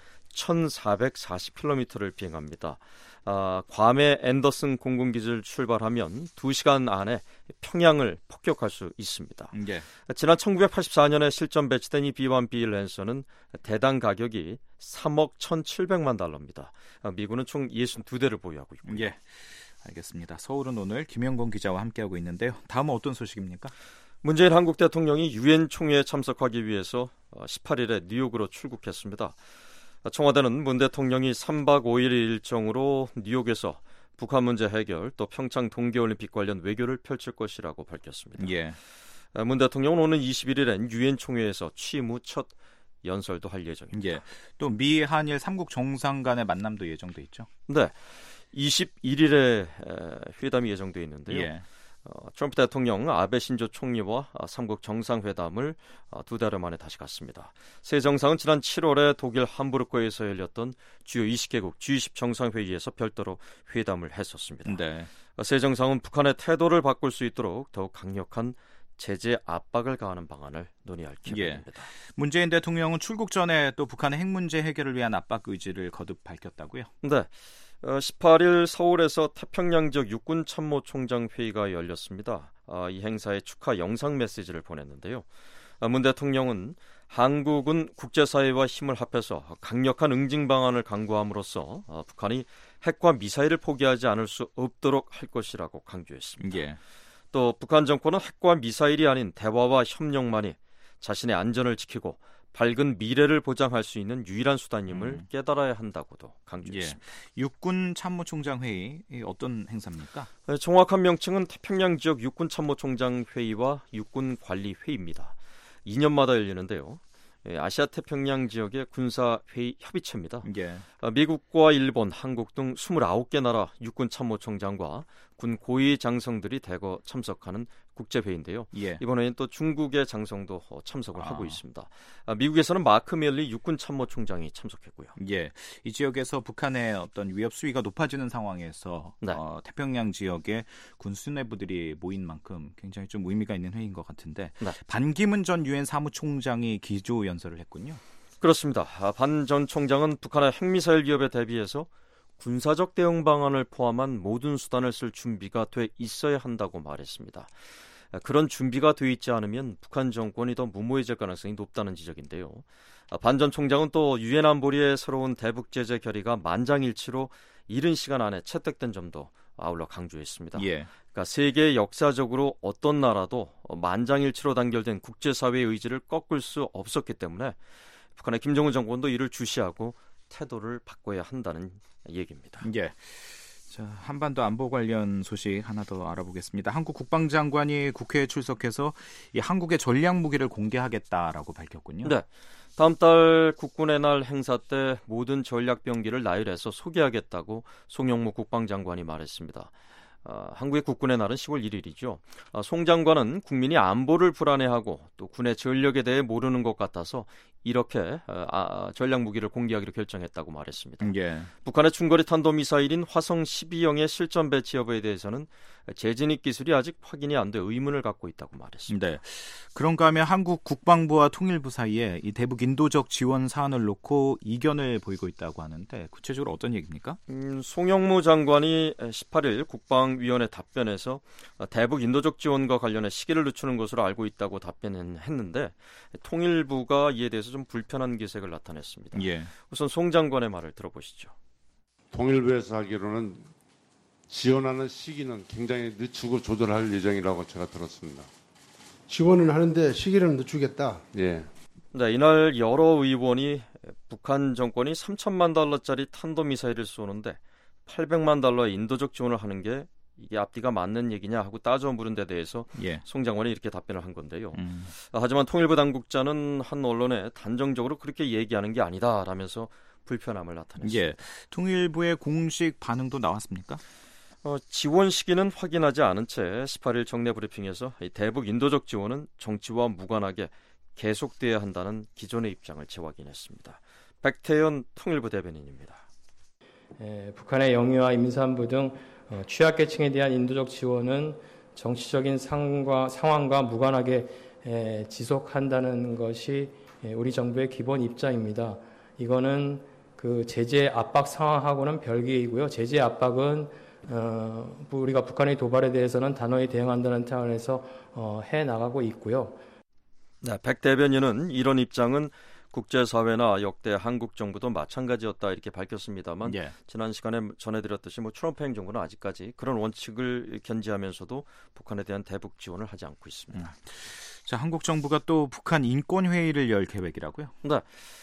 천사백사십 킬로미터를 비행합니다. 아, 괌의 앤더슨 공군기지를 출발하면 두 시간 안에 평양을 폭격할 수 있습니다. 예. 지난 천구백팔십사 년에 실전 배치된 이 비 원 비 랜서는 대당 가격이 삼억 천칠백만 달러입니다. 미군은 총 육십이 대를 보유하고 있고요. 예. 알겠습니다. 서울은 오늘 김영건 기자와 함께하고 있는데요. 다음은 어떤 소식입니까? 문재인 한국 대통령이 유엔 총회에 참석하기 위해서 십팔 일에 뉴욕으로 출국했습니다. 청와대는 문 대통령이 삼박 오일 일정으로 뉴욕에서 북한 문제 해결 또 평창 동계올림픽 관련 외교를 펼칠 것이라고 밝혔습니다. 예. 문 대통령은 오는 이십일 일엔 유엔 총회에서 취임 후 첫 연설도 할 예정입니다. 예. 또 미 한일 삼국 정상 간의 만남도 예정돼 있죠? 네. 이십일 일에 회담이 예정돼 있는데요. 예. 어, 트럼프 대통령, 아베 신조 총리와 삼국 정상회담을 어, 두 달 만에 다시 갔습니다. 세 정상은 지난 칠월에 독일 함부르크에서 열렸던 주요 이십 개국 지 이십 정상회의에서 별도로 회담을 했었습니다. 네. 세 정상은 북한의 태도를 바꿀 수 있도록 더욱 강력한 제재 압박을 가하는 방안을 논의할 계획입니다. 예. 문재인 대통령은 출국 전에 또 북한의 핵 문제 해결을 위한 압박 의지를 거듭 밝혔다고요? 네. 십팔 일 서울에서 태평양 지역 육군 참모총장 회의가 열렸습니다. 이 행사에 축하 영상 메시지를 보냈는데요. 문 대통령은 한국은 국제사회와 힘을 합해서 강력한 응징 방안을 강구함으로써 북한이 핵과 미사일을 포기하지 않을 수 없도록 할 것이라고 강조했습니다. 예. 또 북한 정권은 핵과 미사일이 아닌 대화와 협력만이 자신의 안전을 지키고 밝은 미래를 보장할 수 있는 유일한 수단임을 음. 깨달아야 한다고도 강조했습니다. 예. 육군 참모총장 회의 어떤 행사입니까? 네, 정확한 명칭은 태평양 지역 육군 참모총장 회의와 육군 관리 회의입니다. 이 년마다 열리는데요. 아시아 태평양 지역의 군사회의 협의체입니다. 예. 미국과 일본, 한국 등 이십구 개 나라 육군 참모총장과 군 고위 장성들이 대거 참석하는 국제회의인데요. 예. 이번에는 또 중국의 장성도 참석을 아. 하고 있습니다. 미국에서는 마크 밀리 육군 참모총장이 참석했고요. 예, 이 지역에서 북한의 어떤 위협 수위가 높아지는 상황에서 네. 어, 태평양 지역에 군 수뇌부들이 모인 만큼 굉장히 좀 의미가 있는 회의인 것 같은데 네. 반기문 전 유엔 사무총장이 기조 연설을 했군요. 그렇습니다. 반 전 총장은 북한의 핵미사일 위협에 대비해서 군사적 대응 방안을 포함한 모든 수단을 쓸 준비가 돼 있어야 한다고 말했습니다. 그런 준비가 돼 있지 않으면 북한 정권이 더 무모해질 가능성이 높다는 지적인데요. 반 전 총장은 또 유엔 안보리의 새로운 대북 제재 결의가 만장일치로 이른 시간 안에 채택된 점도 아울러 강조했습니다. 예. 그러니까 세계 역사적으로 어떤 나라도 만장일치로 단결된 국제사회의 의지를 꺾을 수 없었기 때문에 북한의 김정은 정권도 이를 주시하고 태도를 바꿔야 한다는 얘기입니다. 예. 자, 한반도 안보 관련 소식 하나 더 알아보겠습니다. 한국 국방장관이 국회에 출석해서 이 한국의 전략 무기를 공개하겠다라고 밝혔군요. 네. 다음 달 국군의 날 행사 때 모든 전략 병기를 나열해서 소개하겠다고 송영무 국방장관이 말했습니다. 어, 한국의 국군의 날은 시월 일일이죠. 어, 송 장관은 국민이 안보를 불안해하고 또 군의 전력에 대해 모르는 것 같아서 이렇게 아, 전략 무기를 공개하기로 결정했다고 말했습니다. 예. 북한의 중거리 탄도미사일인 화성 십이형의 실전 배치 여부에 대해서는 재진입 기술이 아직 확인이 안 돼 의문을 갖고 있다고 말했습니다. 네. 그런가 하면 한국 국방부와 통일부 사이에 이 대북 인도적 지원 사안을 놓고 이견을 보이고 있다고 하는데 구체적으로 어떤 얘기입니까? 음, 송영무 장관이 십팔일 국방위원회 답변에서 대북 인도적 지원과 관련해 시기를 늦추는 것으로 알고 있다고 답변했는데 통일부가 이에 대해서 좀 불편한 기색을 나타냈습니다. 예. 우선 송 장관의 말을 들어보시죠. 통일부에서 하기로는 지원하는 시기는 굉장히 늦추고 조절할 예정이라고 제가 들었습니다. 지원은 하는데 시기를 늦추겠다. 예. 네, 이날 여러 의원이 북한 정권이 삼천만 달러짜리 탄도미사일을 쏘는데 팔백만 달러의 인도적 지원을 하는 게 이게 앞뒤가 맞는 얘기냐 하고 따져 물은 데 대해서 예. 송 장관이 이렇게 답변을 한 건데요. 음. 하지만 통일부 당국자는 한 언론에 단정적으로 그렇게 얘기하는 게 아니다라면서 불편함을 나타냈습니다. 예. 통일부의 공식 반응도 나왔습니까? 어, 지원 시기는 확인하지 않은 채 십팔일 정례 브리핑에서 이 대북 인도적 지원은 정치와 무관하게 계속돼야 한다는 기존의 입장을 재확인했습니다. 백태현 통일부 대변인입니다. 예, 북한의 영유아 임산부 등 어, 취약계층에 대한 인도적 지원은 정치적인 상황과, 상황과 무관하게 예, 지속한다는 것이 예, 우리 정부의 기본 입장입니다. 이거는 그 제재 압박 상황하고는 별개이고요. 제재 압박은 어, 우리가 북한의 도발에 대해서는 단호히 대응한다는 차원에서 어, 해 나가고 있고요. 네, 백 대변인은 이런 입장은 국제사회나 역대 한국 정부도 마찬가지였다 이렇게 밝혔습니다만 예. 지난 시간에 전해드렸듯이 뭐 트럼프 행정부는 아직까지 그런 원칙을 견지하면서도 북한에 대한 대북 지원을 하지 않고 있습니다. 음. 자, 한국 정부가 또 북한 인권회의를 열 계획이라고요? 네,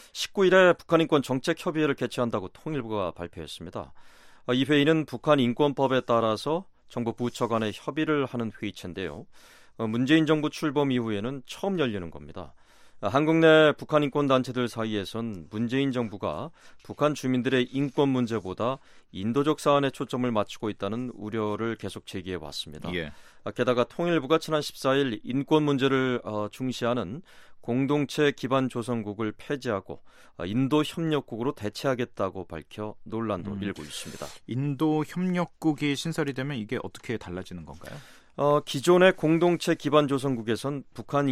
십구일에 북한 인권 정책협의회를 개최한다고 통일부가 발표했습니다. 이 회의는 북한 인권법에 따라서 정부 부처 간의 협의를 하는 회의체인데요. 문재인 정부 출범 이후에는 처음 열리는 겁니다. 한국 내 북한 인권단체들 사이에선 문재인 정부가 북한 주민들의 인권 문제보다 인도적 사안에 초점을 맞추고 있다는 우려를 계속 제기해 왔습니다. 예. 게다가 통일부가 지난 십사일 인권 문제를 중시하는 공동체 기반 조성국을 폐지하고 인도 협력국으로 대체하겠다고 밝혀 논란도 음. 일고 있습니다. 인도 협력국이 신설이 되면 이게 어떻게 달라지는 건가요? 어, 기존의 공동체 기반 조성국에선 북한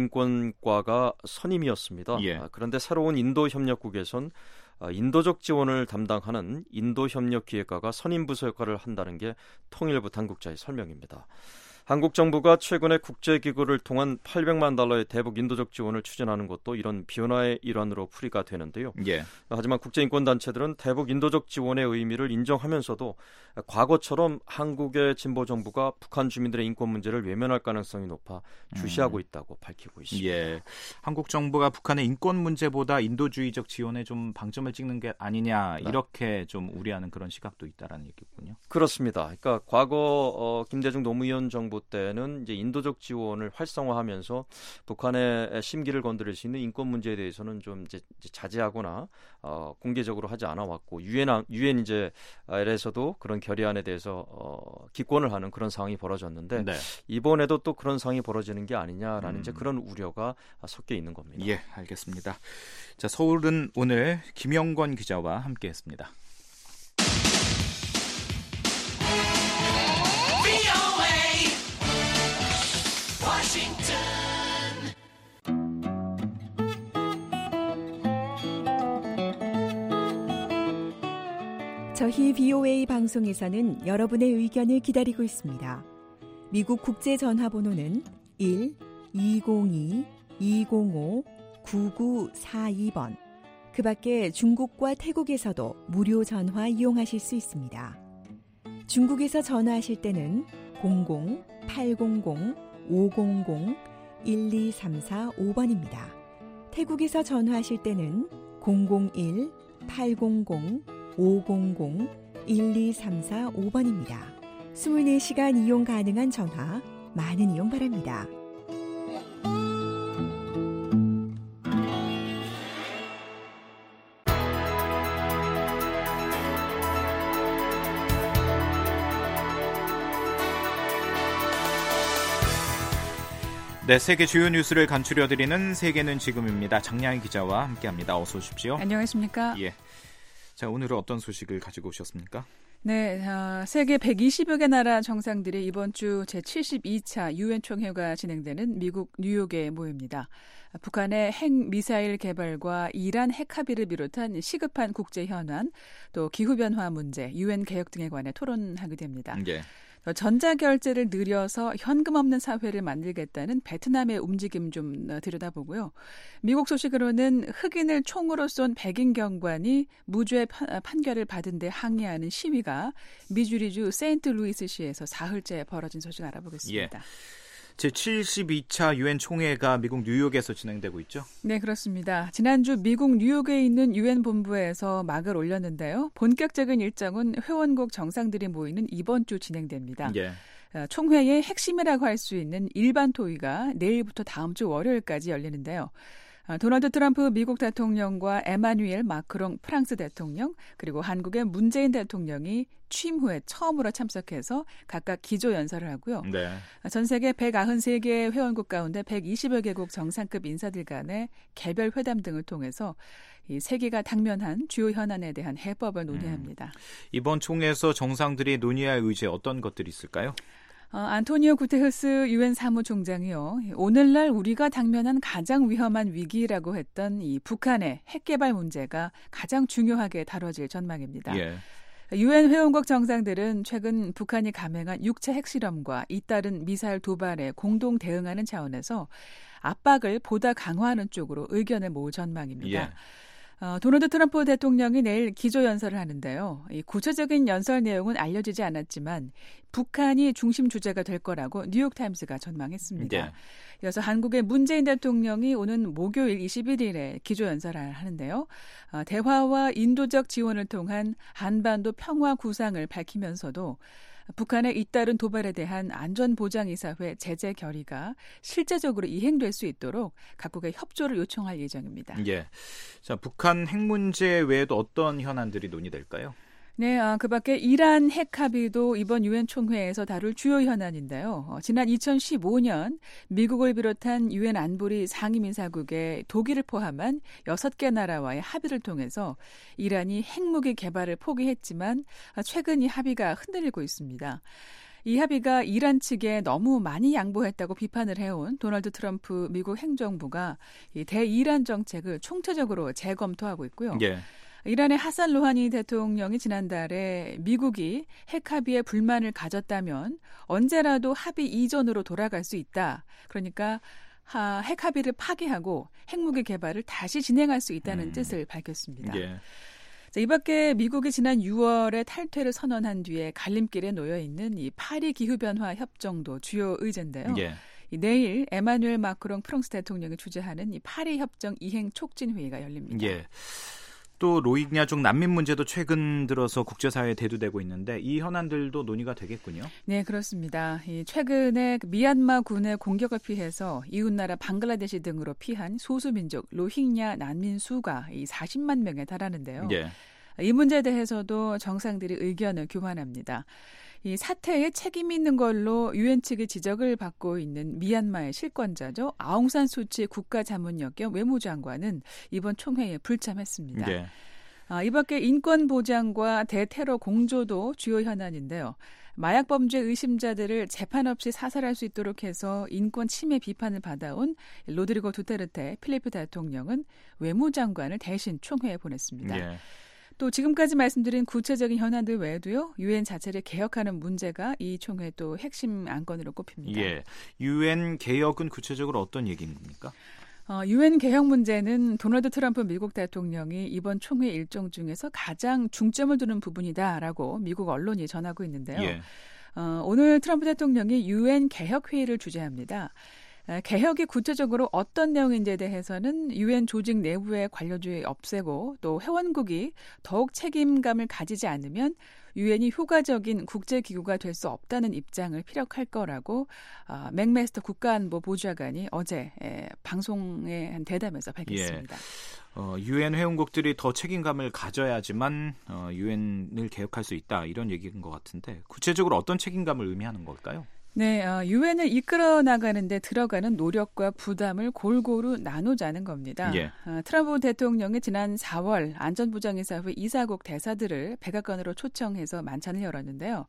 인권과가 선임이었습니다. 예. 아, 그런데 새로운 인도 협력국에선 아, 인도적 지원을 담당하는 인도 협력기획과가 선임부서 역할을 한다는 게 통일부 당국자의 설명입니다. 한국 정부가 최근에 국제기구를 통한 팔백만 달러의 대북 인도적 지원을 추진하는 것도 이런 변화의 일환으로 풀이가 되는데요. 예. 하지만 국제인권단체들은 대북 인도적 지원의 의미를 인정하면서도 과거처럼 한국의 진보 정부가 북한 주민들의 인권 문제를 외면할 가능성이 높아 주시하고 음. 있다고 밝히고 있습니다. 예. 한국 정부가 북한의 인권 문제보다 인도주의적 지원에 좀 방점을 찍는 게 아니냐 네. 이렇게 좀 우려하는 그런 시각도 있다라는 얘기군요. 그렇습니다. 그러니까 과거 어, 김대중 노무현 정부 때는 이제 인도적 지원을 활성화하면서 북한의 심기를 건드릴 수 있는 인권 문제에 대해서는 좀 이제 자제하거나 어, 공개적으로 하지 않아 왔고 유엔 유엔 이제 에서도 그런 결의안에 대해서 어, 기권을 하는 그런 상황이 벌어졌는데 네. 이번에도 또 그런 상황이 벌어지는 게 아니냐라는 음. 이제 그런 우려가 섞여 있는 겁니다. 예, 알겠습니다. 자, 서울은 오늘 김영권 기자와 함께했습니다. 저희 비오에이 방송에서는 여러분의 의견을 기다리고 있습니다. 미국 국제전화번호는 일 이공이 이공오 구구사이 번. 그 밖에 중국과 태국에서도 무료 전화 이용하실 수 있습니다. 중국에서 전화하실 때는 공공 팔공공 오공공 일이삼사오 번입니다. 태국에서 전화하실 때는 공공일 팔공공 오공공 일이삼사오 번입니다. 이십사 시간 이용 가능한 전화 많은 이용 바랍니다. 네, 세계 주요 뉴스를 간추려드리는 세계는 지금입니다. 장량희 기자와 함께합니다. 어서 오십시오. 안녕하십니까? 예. 자, 오늘은 어떤 소식을 가지고 오셨습니까? 네, 어, 세계 백이십여 개 나라 정상들이 이번 주 제칠십이 차 유엔 총회가 진행되는 미국 뉴욕에 모입니다. 북한의 핵미사일 개발과 이란 핵 합의를 비롯한 시급한 국제 현안, 또 기후변화 문제, 유엔 개혁 등에 관해 토론하게 됩니다. 예. 전자결제를 늘려서 현금 없는 사회를 만들겠다는 베트남의 움직임 좀 들여다보고요. 미국 소식으로는 흑인을 총으로 쏜 백인 경관이 무죄 판결을 받은 데 항의하는 시위가 미주리주 세인트루이스시에서 사흘째 벌어진 소식 알아보겠습니다. 예. 제칠십이 차 유엔 총회가 미국 뉴욕에서 진행되고 있죠? 네, 그렇습니다. 지난주 미국 뉴욕에 있는 유엔 본부에서 막을 올렸는데요. 본격적인 일정은 회원국 정상들이 모이는 이번 주 진행됩니다. 예. 총회의 핵심이라고 할 수 있는 일반 토의가 내일부터 다음 주 월요일까지 열리는데요. 도널드 트럼프 미국 대통령과 에마뉴엘 마크롱 프랑스 대통령, 그리고 한국의 문재인 대통령이 취임 후에 처음으로 참석해서 각각 기조연설을 하고요. 네. 전 세계 백구십삼 개 회원국 가운데 백이십여 개국 정상급 인사들 간의 개별 회담 등을 통해서 이 세계가 당면한 주요 현안에 대한 해법을 논의합니다. 음. 이번 총회에서 정상들이 논의할 의제 어떤 것들이 있을까요? 어, 안토니오 구테르스 유엔 사무총장이요. 오늘날 우리가 당면한 가장 위험한 위기라고 했던 이 북한의 핵 개발 문제가 가장 중요하게 다뤄질 전망입니다. 예. 유엔 회원국 정상들은 최근 북한이 감행한 육체 핵실험과 잇따른 미사일 도발에 공동 대응하는 차원에서 압박을 보다 강화하는 쪽으로 의견을 모을 전망입니다. 예. 어, 도널드 트럼프 대통령이 내일 기조연설을 하는데요. 이 구체적인 연설 내용은 알려지지 않았지만 북한이 중심 주제가 될 거라고 뉴욕타임스가 전망했습니다. 예. 이어서 한국의 문재인 대통령이 오는 목요일 이십일 일에 기조연설을 하는데요. 어, 대화와 인도적 지원을 통한 한반도 평화 구상을 밝히면서도 북한의 잇따른 도발에 대한 안전보장이사회 제재 결의가 실제적으로 이행될 수 있도록 각국의 협조를 요청할 예정입니다. 예. 자, 북한 핵 문제 외에도 어떤 현안들이 논의될까요? 네, 아, 그 밖에 이란 핵 합의도 이번 유엔 총회에서 다룰 주요 현안인데요. 어, 지난 이천십오 년 미국을 비롯한 유엔 안보리 상임이사국에 독일을 포함한 여섯 개 나라와의 합의를 통해서 이란이 핵무기 개발을 포기했지만 최근 이 합의가 흔들리고 있습니다. 이 합의가 이란 측에 너무 많이 양보했다고 비판을 해온 도널드 트럼프 미국 행정부가 이 대이란 정책을 총체적으로 재검토하고 있고요. 예. 이란의 하산 로하니 대통령이 지난달에 미국이 핵 합의에 불만을 가졌다면 언제라도 합의 이전으로 돌아갈 수 있다. 그러니까 하, 핵 합의를 파기하고 핵무기 개발을 다시 진행할 수 있다는 음. 뜻을 밝혔습니다. 예. 자, 이 밖에 미국이 지난 유월에 탈퇴를 선언한 뒤에 갈림길에 놓여 있는 이 파리 기후변화 협정도 주요 의제인데요. 예. 이 내일 에마뉴엘 마크롱 프랑스 대통령이 주재하는 이 파리 협정 이행 촉진 회의가 열립니다. 예. 또 로힝야족 난민 문제도 최근 들어서 국제사회에 대두되고 있는데 이 현안들도 논의가 되겠군요. 네, 그렇습니다. 이 최근에 미얀마 군의 공격을 피해서 이웃나라 방글라데시 등으로 피한 소수민족 로힝야 난민 수가 이 사십만 명에 달하는데요. 예. 이 문제에 대해서도 정상들이 의견을 교환합니다. 이 사태에 책임이 있는 걸로 유엔 측의 지적을 받고 있는 미얀마의 실권자죠. 아웅산 수치 국가자문역 겸 외무장관은 이번 총회에 불참했습니다. 네. 아, 이 밖에 인권 보장과 대테러 공조도 주요 현안인데요. 마약 범죄 의심자들을 재판 없이 사살할 수 있도록 해서 인권 침해 비판을 받아온 로드리고 두테르테 필리핀 대통령은 외무장관을 대신 총회에 보냈습니다. 네. 또 지금까지 말씀드린 구체적인 현안들 외에도요. 유엔 자체를 개혁하는 문제가 이 총회 또 핵심 안건으로 꼽힙니다. 예, 유엔 개혁은 구체적으로 어떤 얘기입니까? 어, 유엔 개혁 문제는 도널드 트럼프 미국 대통령이 이번 총회 일정 중에서 가장 중점을 두는 부분이다라고 미국 언론이 전하고 있는데요. 예. 어, 오늘 트럼프 대통령이 유엔 개혁 회의를 주재합니다. 개혁이 구체적으로 어떤 내용인지에 대해서는 유엔 조직 내부의 관료주의 없애고 또 회원국이 더욱 책임감을 가지지 않으면 유엔이 효과적인 국제기구가 될 수 없다는 입장을 피력할 거라고 어, 맥메스터 국가안보 보좌관이 어제 에, 방송에 한 대담에서 밝혔습니다. 예. 어, 유엔 회원국들이 더 책임감을 가져야지만 어, 유엔을 개혁할 수 있다 이런 얘기인 것 같은데 구체적으로 어떤 책임감을 의미하는 걸까요? 네, 어, 유엔을 이끌어 나가는데 들어가는 노력과 부담을 골고루 나누자는 겁니다. 예. 어, 트럼프 대통령이 지난 사월 안전보장이사회 이사국 대사들을 백악관으로 초청해서 만찬을 열었는데요.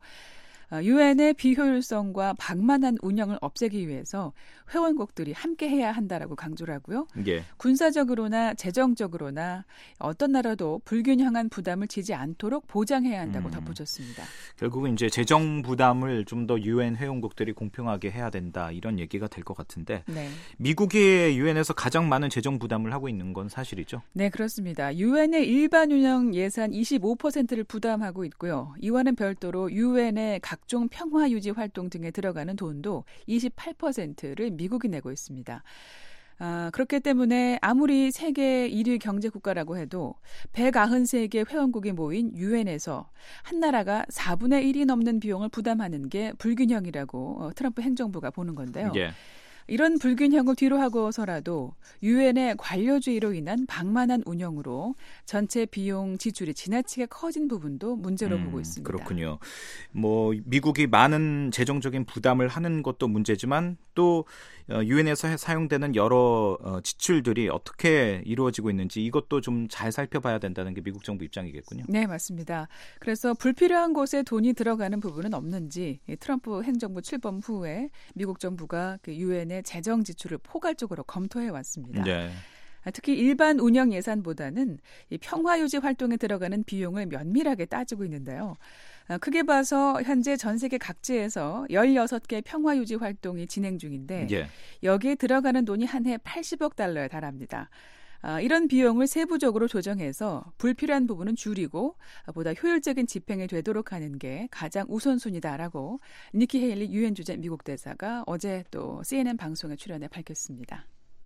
유엔의 비효율성과 방만한 운영을 없애기 위해서 회원국들이 함께해야 한다라고 강조를 하고요. 예. 군사적으로나 재정적으로나 어떤 나라도 불균형한 부담을 지지 않도록 보장해야 한다고 음. 덧붙였습니다. 결국은 이제 재정 부담을 좀 더 유엔 회원국들이 공평하게 해야 된다 이런 얘기가 될 것 같은데 네. 미국이 유엔에서 가장 많은 재정 부담을 하고 있는 건 사실이죠? 네, 그렇습니다. 유엔의 일반 운영 예산 이십오 퍼센트를 부담하고 있고요. 이와는 별도로 유엔의 각 각종 평화 유지 활동 등에 들어가는 돈도 이십팔 퍼센트를 미국이 내고 있습니다. 아, 그렇기 때문에 아무리 세계 일 위 경제 국가라고 해도 백구십삼 개 회원국이 모인 유엔에서 한 나라가 사분의 일이 넘는 비용을 부담하는 게 불균형이라고 트럼프 행정부가 보는 건데요. 예. 이런 불균형을 뒤로 하고서라도 유엔의 관료주의로 인한 방만한 운영으로 전체 비용 지출이 지나치게 커진 부분도 문제로 음, 보고 있습니다. 그렇군요. 뭐 미국이 많은 재정적인 부담을 하는 것도 문제지만 또 유엔에서 사용되는 여러 지출들이 어떻게 이루어지고 있는지 이것도 좀 잘 살펴봐야 된다는 게 미국 정부 입장이겠군요. 네, 맞습니다. 그래서 불필요한 곳에 돈이 들어가는 부분은 없는지 트럼프 행정부 출범 후에 미국 정부가 그 유엔의 재정 지출을 포괄적으로 검토해 왔습니다. 네. 특히 일반 운영 예산보다는 이 평화 유지 활동에 들어가는 비용을 면밀하게 따지고 있는데요. 크게 봐서 현재 전 세계 각지에서 열여섯 개 평화 유지 활동이 진행 중인데 예. 여기에 들어가는 돈이 한 해 팔십억 달러에 달합니다. 이런 비용을 세부적으로 조정해서 불필요한 부분은 줄이고 보다 효율적인 집행이 되도록 하는 게 가장 우선순위다라고 니키 헤일리 유엔 주재 미국 대사가 어제 또 씨엔엔 방송에 출연해 밝혔습니다.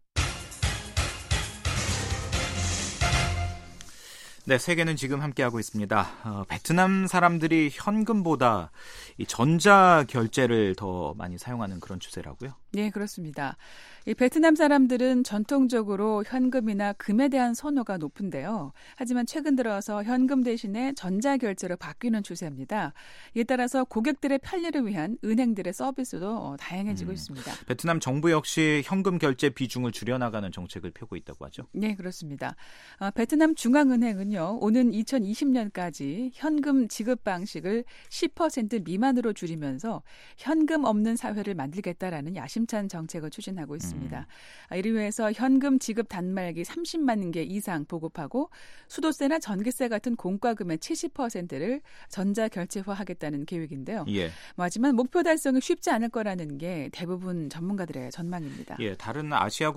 네, 세계는 지금 함께하고 있습니다. 어, 베트남 사람들이 현금보다 이 전자 결제를 더 많이 사용하는 그런 추세라고요? 네, 그렇습니다. 이 베트남 사람들은 전통적으로 현금이나 금에 대한 선호가 높은데요. 하지만 최근 들어서 현금 대신에 전자 결제로 바뀌는 추세입니다. 이에 따라서 고객들의 편리를 위한 은행들의 서비스도 다양해지고 음, 있습니다. 베트남 정부 역시 현금 결제 비중을 줄여나가는 정책을 펴고 있다고 하죠? 네, 그렇습니다. 어, 베트남 중앙은행은요, 오는 이천이십 년까지 현금 지급 방식을 십 퍼센트 미만으로 줄이면서 현금 없는 사회를 만들겠다라는 야심찬 정책을 추진하고 있습니다. 음. 이를 위해서 현금 지급 단말기 삼십만 개 이상 보급하고 수도세나 전기세 같은 공과금의 칠십 퍼센트를 전자결제화하겠다는 계획인데요. 예. 하지만 목표 달성이 쉽지 않을 거라는 게 대부분 전문가들의 전망입니다. 예, 다른 아시아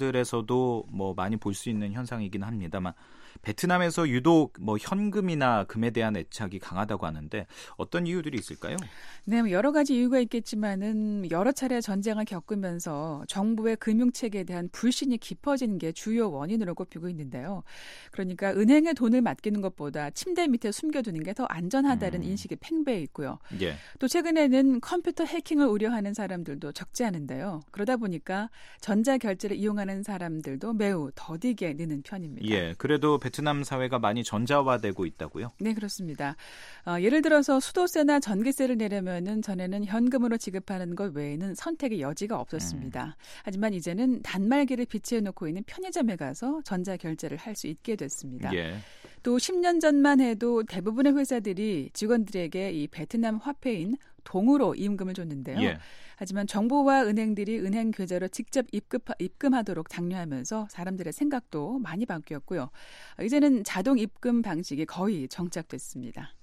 국가들에서도 뭐 많이 볼 수 있는 현상이긴 합니다만 베트남에서 유독 뭐 현금이나 금에 대한 애착이 강하다고 하는데 어떤 이유들이 있을까요? 네, 여러 가지 이유가 있겠지만은 여러 차례 전쟁을 겪으면서 정부의 금융 체계에 대한 불신이 깊어진 게 주요 원인으로 꼽히고 있는데요. 그러니까 은행에 돈을 맡기는 것보다 침대 밑에 숨겨두는 게 더 안전하다는 음. 인식이 팽배해 있고요. 예. 또 최근에는 컴퓨터 해킹을 우려하는 사람들도 적지 않은데요. 그러다 보니까 전자 결제를 이용하는 사람들도 매우 더디게 느는 편입니다. 예, 그래도 베트남 사회가 많이 전자화되고 있다고요? 네, 그렇습니다. 어, 예를 들어서 수도세나 전기세를 내려면은 전에는 현금으로 지급하는 것 외에는 선택의 여지가 없었습니다. 음. 하지만 이제는 단말기를 비치해 놓고 있는 편의점에 가서 전자 결제를 할 수 있게 됐습니다. 예. 또 십 년 전만 해도 대부분의 회사들이 직원들에게 이 베트남 화폐인 동으로 임금을 줬는데요. 예. 하지만 정부와 은행들이 은행 계좌로 직접 입금, 입금하도록 장려하면서 사람들의 생각도 많이 바뀌었고요. 이제는 자동 입금 방식이 거의 정착됐습니다.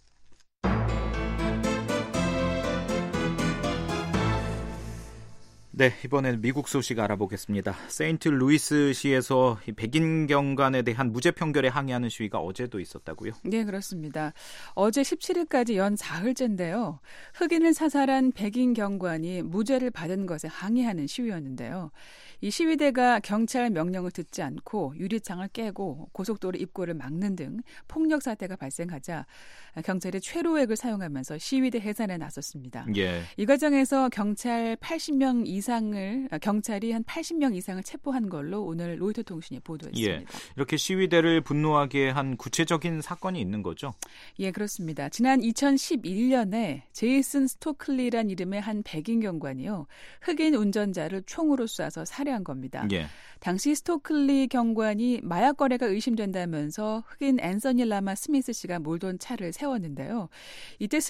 네, 이번엔 미국 소식 알아보겠습니다. 세인트루이스시에서 백인 경관에 대한 무죄 판결에 항의하는 시위가 어제도 있었다고요? 네, 그렇습니다. 어제 십칠 일까지 연 사흘째인데요. 흑인을 사살한 백인 경관이 무죄를 받은 것에 항의하는 시위였는데요. 이 시위대가 경찰 명령을 듣지 않고 유리창을 깨고 고속도로 입구를 막는 등 폭력 사태가 발생하자 경찰이 최루액을 사용하면서 시위대 해산에 나섰습니다. 예. 이 과정에서 경찰 팔십 명 이상 이상을 경찰이 한 팔십 명 이상을 체포한 걸로 오늘 로이터 통신이 보도했습니다. 예, 이렇게 시위대를 분노하게 한 구체적인 사건이 있는 거죠? 예, 그렇습니다. 지난 이천십일 년에 제이슨 스토클리란 이름의 한 백인 경관이요. 흑인 운전자를 총으로 쏴서 살해한 겁니다. 예. 당시 스토클리 경관이 마약 거래가 의심된다면서 흑인 앤서니 라마 스미스 씨가 몰던 차를 세웠는데요. 이때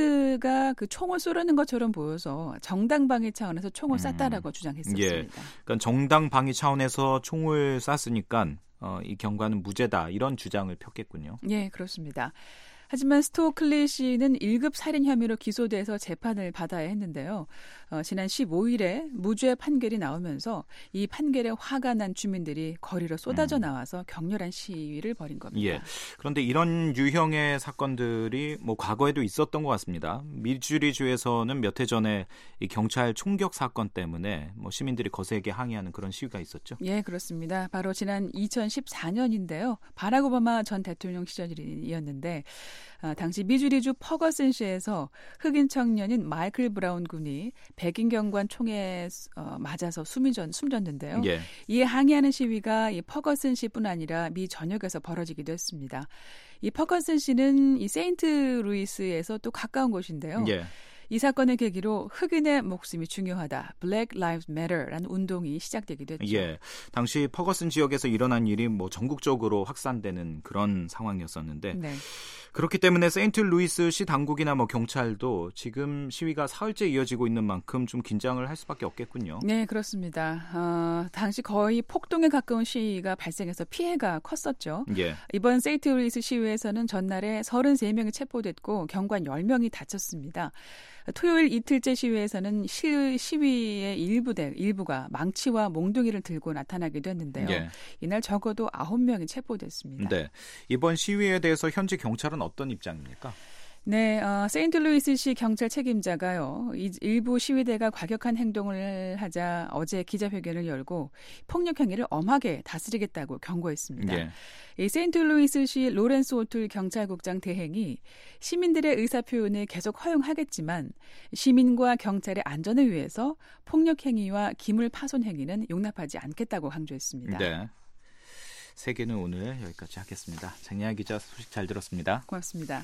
스미스가 그 총을 쏘려는 것처럼 보여서 정당 방위 차원에서 총을 쐈다라고 음. 주장했었습니다. 예. 그러니까 정당 방위 차원에서 총을 쐈으니까 어, 이 경관은 무죄다 이런 주장을 폈겠군요. 예, 그렇습니다. 하지만 스토클리 씨는 일 급 살인 혐의로 기소돼서 재판을 받아야 했는데요. 어, 지난 십오일에 무죄 판결이 나오면서 이 판결에 화가 난 주민들이 거리로 쏟아져 나와서 격렬한 시위를 벌인 겁니다. 예. 그런데 이런 유형의 사건들이 뭐 과거에도 있었던 것 같습니다. 미주리주에서는 몇 해 전에 이 경찰 총격 사건 때문에 뭐 시민들이 거세게 항의하는 그런 시위가 있었죠. 예, 그렇습니다. 바로 지난 이천십사 년인데요. 바락 오바마 전 대통령 시절이었는데 아, 당시 미주리주 퍼거슨시에서 흑인 청년인 마이클 브라운 군이 백인 경관 총에 어, 맞아서 숨전, 숨졌는데요. 예. 이에 항의하는 시위가 이 퍼거슨시뿐 아니라 미 전역에서 벌어지기도 했습니다. 이 퍼거슨시는 이 세인트 루이스에서 또 가까운 곳인데요. 예. 이 사건을 계기로 흑인의 목숨이 중요하다, Black Lives Matter라는 운동이 시작되기도 했죠. 예, 당시 퍼거슨 지역에서 일어난 일이 뭐 전국적으로 확산되는 그런 상황이었었는데 네. 그렇기 때문에 세인트루이스시 당국이나 뭐 경찰도 지금 시위가 사흘째 이어지고 있는 만큼 좀 긴장을 할 수밖에 없겠군요. 네, 그렇습니다. 어, 당시 거의 폭동에 가까운 시위가 발생해서 피해가 컸었죠. 예. 이번 세인트루이스 시위에서는 전날에 서른세 명이 체포됐고 경관 열 명이 다쳤습니다. 토요일 이틀째 시위에서는 시, 시위의 일부 대, 일부가 망치와 몽둥이를 들고 나타나기도 했는데요. 예. 이날 적어도 아홉 명이 체포됐습니다. 네. 이번 시위에 대해서 현지 경찰은 어떤 입장입니까? 네, 어, 세인트루이스시 경찰 책임자가요. 이, 일부 시위대가 과격한 행동을 하자 어제 기자회견을 열고 폭력 행위를 엄하게 다스리겠다고 경고했습니다. 예. 이 세인트루이스시 로렌스 오툴 경찰국장 대행이 시민들의 의사표현을 계속 허용하겠지만 시민과 경찰의 안전을 위해서 폭력 행위와 기물 파손 행위는 용납하지 않겠다고 강조했습니다. 네. 세계는 오늘 여기까지 하겠습니다. 장혜아 기자 소식 잘 들었습니다. 고맙습니다.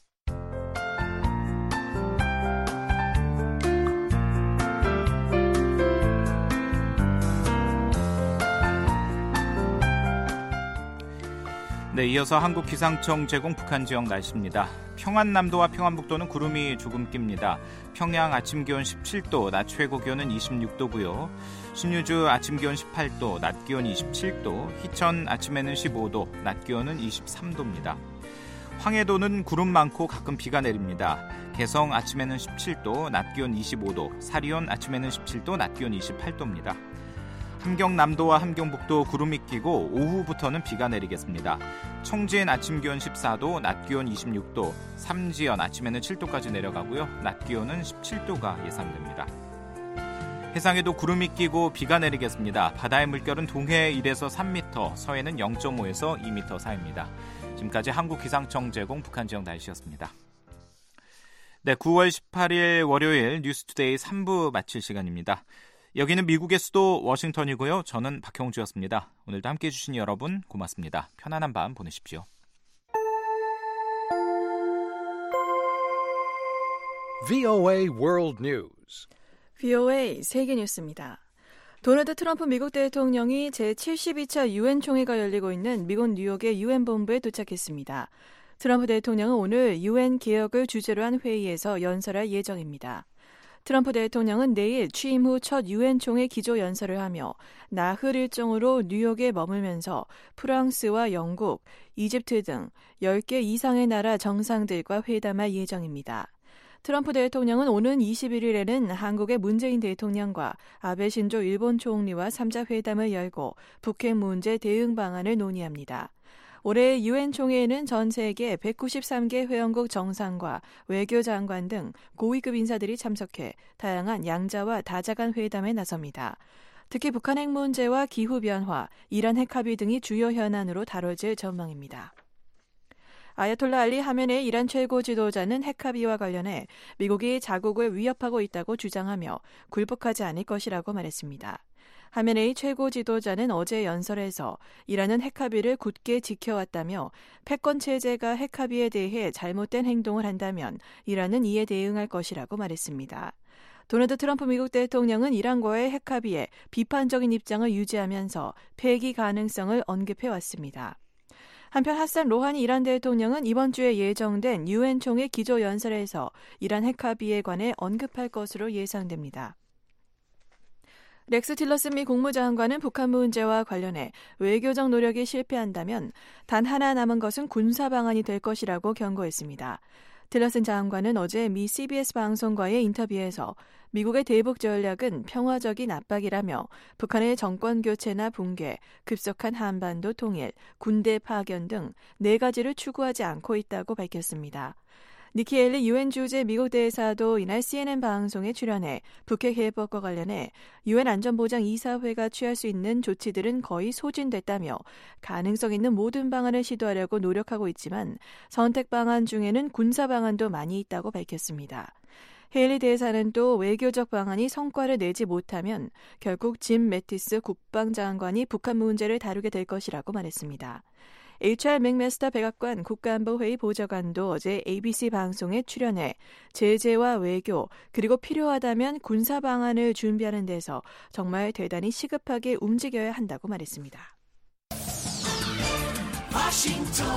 네, 이어서 한국기상청 제공 북한 지역 날씨입니다. 평안남도와 평안북도는 구름이 조금 낍니다. 평양 아침 기온 십칠 도, 낮 최고 기온은 이십육 도고요. 신유주 아침 기온 십팔 도, 낮 기온 이십칠 도, 희천 아침에는 십오 도, 낮 기온은 이십삼 도입니다. 황해도는 구름 많고 가끔 비가 내립니다. 개성 아침에는 십칠 도, 낮 기온 이십오 도, 사리온 아침에는 십칠 도, 낮 기온 이십팔 도입니다. 함경남도와 함경북도 구름이 끼고 오후부터는 비가 내리겠습니다. 청진 아침 기온 십사 도, 낮 기온 이십육 도, 삼지연 아침에는 칠 도까지 내려가고요. 낮 기온은 십칠 도가 예상됩니다. 해상에도 구름이 끼고 비가 내리겠습니다. 바다의 물결은 동해 일에서 삼 미터, 서해는 영 점 오에서 이 미터 사이입니다. 지금까지 한국기상청 제공 북한 지역 날씨였습니다. 네, 구월 십팔일 월요일 뉴스투데이 삼 부 마칠 시간입니다. 여기는 미국의 수도 워싱턴이고요. 저는 박형주였습니다. 오늘도 함께해 주신 여러분 고맙습니다. 편안한 밤 보내십시오. 브이오에이 World News. 브이오에이 세계 뉴스입니다. 도널드 트럼프 미국 대통령이 제칠십이 차 유엔 총회가 열리고 있는 미국 뉴욕의 유엔 본부에 도착했습니다. 트럼프 대통령은 오늘 유엔 개혁을 주제로 한 회의에서 연설할 예정입니다. 트럼프 대통령은 내일 취임 후 첫 유엔 총회 기조 연설을 하며 나흘 일정으로 뉴욕에 머물면서 프랑스와 영국, 이집트 등 열 개 이상의 나라 정상들과 회담할 예정입니다. 트럼프 대통령은 오는 이십일일에는 한국의 문재인 대통령과 아베 신조 일본 총리와 삼 자 회담을 열고 북핵 문제 대응 방안을 논의합니다. 올해 유엔 총회에는 전 세계 백구십삼 개 회원국 정상과 외교장관 등 고위급 인사들이 참석해 다양한 양자와 다자 간 회담에 나섭니다. 특히 북한 핵 문제와 기후변화, 이란 핵 합의 등이 주요 현안으로 다뤄질 전망입니다. 아야톨라 알리 하메네이 이란 최고 지도자는 핵합의와 관련해 미국이 자국을 위협하고 있다고 주장하며 굴복하지 않을 것이라고 말했습니다. 하메네이 최고 지도자는 어제 연설에서 이란은 핵합의를 굳게 지켜왔다며 패권 체제가 핵합의에 대해 잘못된 행동을 한다면 이란은 이에 대응할 것이라고 말했습니다. 도널드 트럼프 미국 대통령은 이란과의 핵합의에 비판적인 입장을 유지하면서 폐기 가능성을 언급해왔습니다. 한편 하산 로하니 이란 대통령은 이번 주에 예정된 유엔 총회 기조연설에서 이란 핵합의에 관해 언급할 것으로 예상됩니다. 렉스 틸러슨 미 국무장관은 북한 문제와 관련해 외교적 노력이 실패한다면 단 하나 남은 것은 군사 방안이 될 것이라고 경고했습니다. 틸러슨 장관은 어제 미 씨비에스 방송과의 인터뷰에서 미국의 대북 전략은 평화적인 압박이라며 북한의 정권 교체나 붕괴, 급속한 한반도 통일, 군대 파견 등 네 가지를 추구하지 않고 있다고 밝혔습니다. 니키 헬리 유엔 주재 미국 대사도 이날 씨엔엔 방송에 출연해 북핵 해법과 관련해 유엔 안전보장 이사회가 취할 수 있는 조치들은 거의 소진됐다며 가능성 있는 모든 방안을 시도하려고 노력하고 있지만 선택 방안 중에는 군사 방안도 많이 있다고 밝혔습니다. 헬리 대사는 또 외교적 방안이 성과를 내지 못하면 결국 짐 매티스 국방장관이 북한 문제를 다루게 될 것이라고 말했습니다. 에이치알 맥메스터 백악관 국가안보회의 보좌관도 어제 에이비씨 방송에 출연해 제재와 외교 그리고 필요하다면 군사 방안을 준비하는 데서 정말 대단히 시급하게 움직여야 한다고 말했습니다. 워싱턴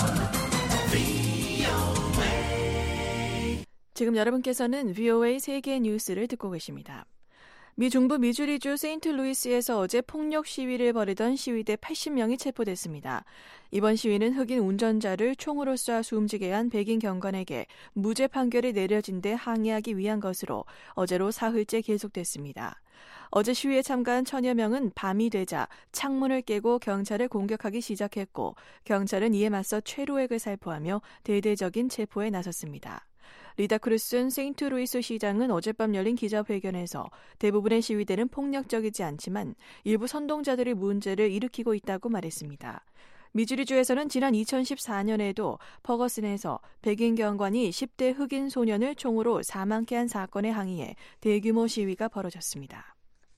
브이오에이 지금 여러분께서는 브이오에이 세계 뉴스를 듣고 계십니다. 미 중부 미주리주 세인트루이스에서 어제 폭력 시위를 벌이던 시위대 팔십 명이 체포됐습니다. 이번 시위는 흑인 운전자를 총으로 쏴 숨지게 한 백인 경관에게 무죄 판결이 내려진 데 항의하기 위한 것으로 어제로 사흘째 계속됐습니다. 어제 시위에 참가한 천여 명은 밤이 되자 창문을 깨고 경찰을 공격하기 시작했고 경찰은 이에 맞서 최루액을 살포하며 대대적인 체포에 나섰습니다. 리다 크루슨 세인트루이스 시장은 어젯밤 열린 기자회견에서 대부분의 시위대는 폭력적이지 않지만 일부 선동자들이 문제를 일으키고 있다고 말했습니다. 미주리주에서는 지난 이천십사 년에도 퍼거슨에서 백인 경관이 십 대 흑인 소년을 총으로 사망케 한 사건에 항의해 대규모 시위가 벌어졌습니다.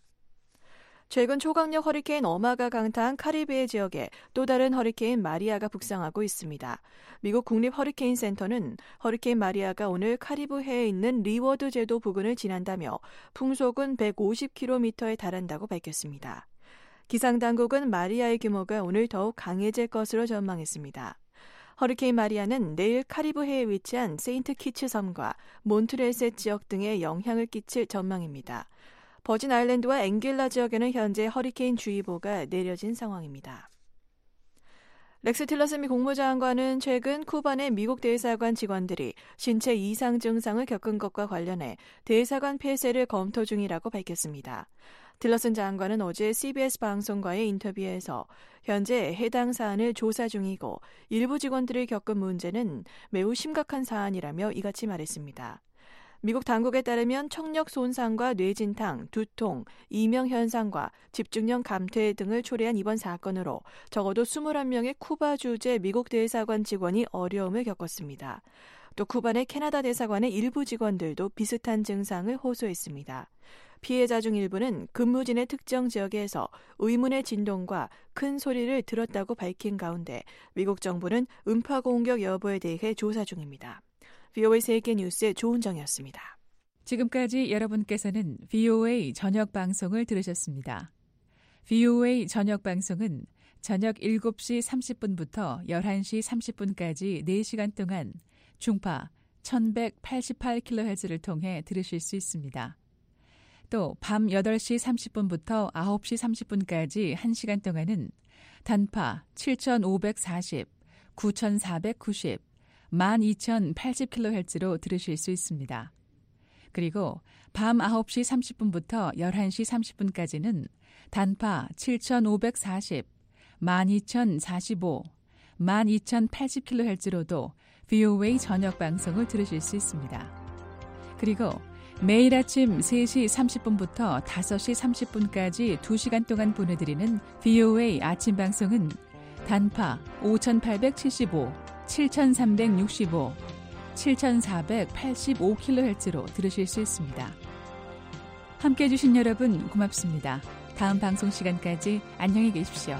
최근 초강력 허리케인 어마가 강타한 카리브해 지역에 또 다른 허리케인 마리아가 북상하고 있습니다. 미국 국립 허리케인 센터는 허리케인 마리아가 오늘 카리브해에 있는 리워드 제도 부근을 지난다며 풍속은 백오십 킬로미터에 달한다고 밝혔습니다. 기상당국은 마리아의 규모가 오늘 더욱 강해질 것으로 전망했습니다. 허리케인 마리아는 내일 카리브해에 위치한 세인트 키츠 섬과 몬트레셋 지역 등에 영향을 끼칠 전망입니다. 버진 아일랜드와 앵길라 지역에는 현재 허리케인 주의보가 내려진 상황입니다. 렉스 틸러슨 미 국무장관은 최근 쿠바 내 미국 대사관 직원들이 신체 이상 증상을 겪은 것과 관련해 대사관 폐쇄를 검토 중이라고 밝혔습니다. 틸러슨 장관은 어제 씨비에스 방송과의 인터뷰에서 현재 해당 사안을 조사 중이고 일부 직원들이 겪은 문제는 매우 심각한 사안이라며 이같이 말했습니다. 미국 당국에 따르면 청력 손상과 뇌진탕, 두통, 이명 현상과 집중력 감퇴 등을 초래한 이번 사건으로 적어도 이십일 명의 쿠바 주재 미국 대사관 직원이 어려움을 겪었습니다. 또 쿠바 내 캐나다 대사관의 일부 직원들도 비슷한 증상을 호소했습니다. 피해자 중 일부는 근무진의 특정 지역에서 의문의 진동과 큰 소리를 들었다고 밝힌 가운데 미국 정부는 음파 공격 여부에 대해 조사 중입니다. 브이오에이 세계 뉴스의 조은정이었습니다. 지금까지 여러분께서는 브이오에이 저녁 방송을 들으셨습니다. 브이오에이 저녁 방송은 저녁 일곱 시 삼십 분부터 열한 시 삼십 분까지 네 시간 동안 중파 천백팔십팔 킬로헤르츠를 통해 들으실 수 있습니다. 또 밤 여덟 시 삼십 분부터 아홉 시 삼십 분까지 한 시간 동안은 단파 칠천오백사십, 구천사백구십, 만 이천팔십 킬로헤르츠로 들으실 수 있습니다. 그리고 밤 아홉 시 삼십 분부터 열한 시 삼십 분까지는 단파 칠천오백사십, 만 이천사십오, 만 이천팔십 킬로헤르츠로도 브이오에이 저녁 방송을 들으실 수 있습니다. 그리고 매일 아침 세 시 삼십 분부터 다섯 시 삼십 분까지 두 시간 동안 보내드리는 브이오에이 아침 방송은 단파 오천팔백칠십오, 칠천삼백육십오, 칠천사백팔십오 킬로헤르츠로 들으실 수 있습니다. 함께해 주신 여러분 고맙습니다. 다음 방송 시간까지 안녕히 계십시오.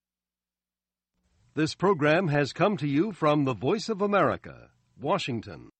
This program has come to you from the Voice of America, Washington.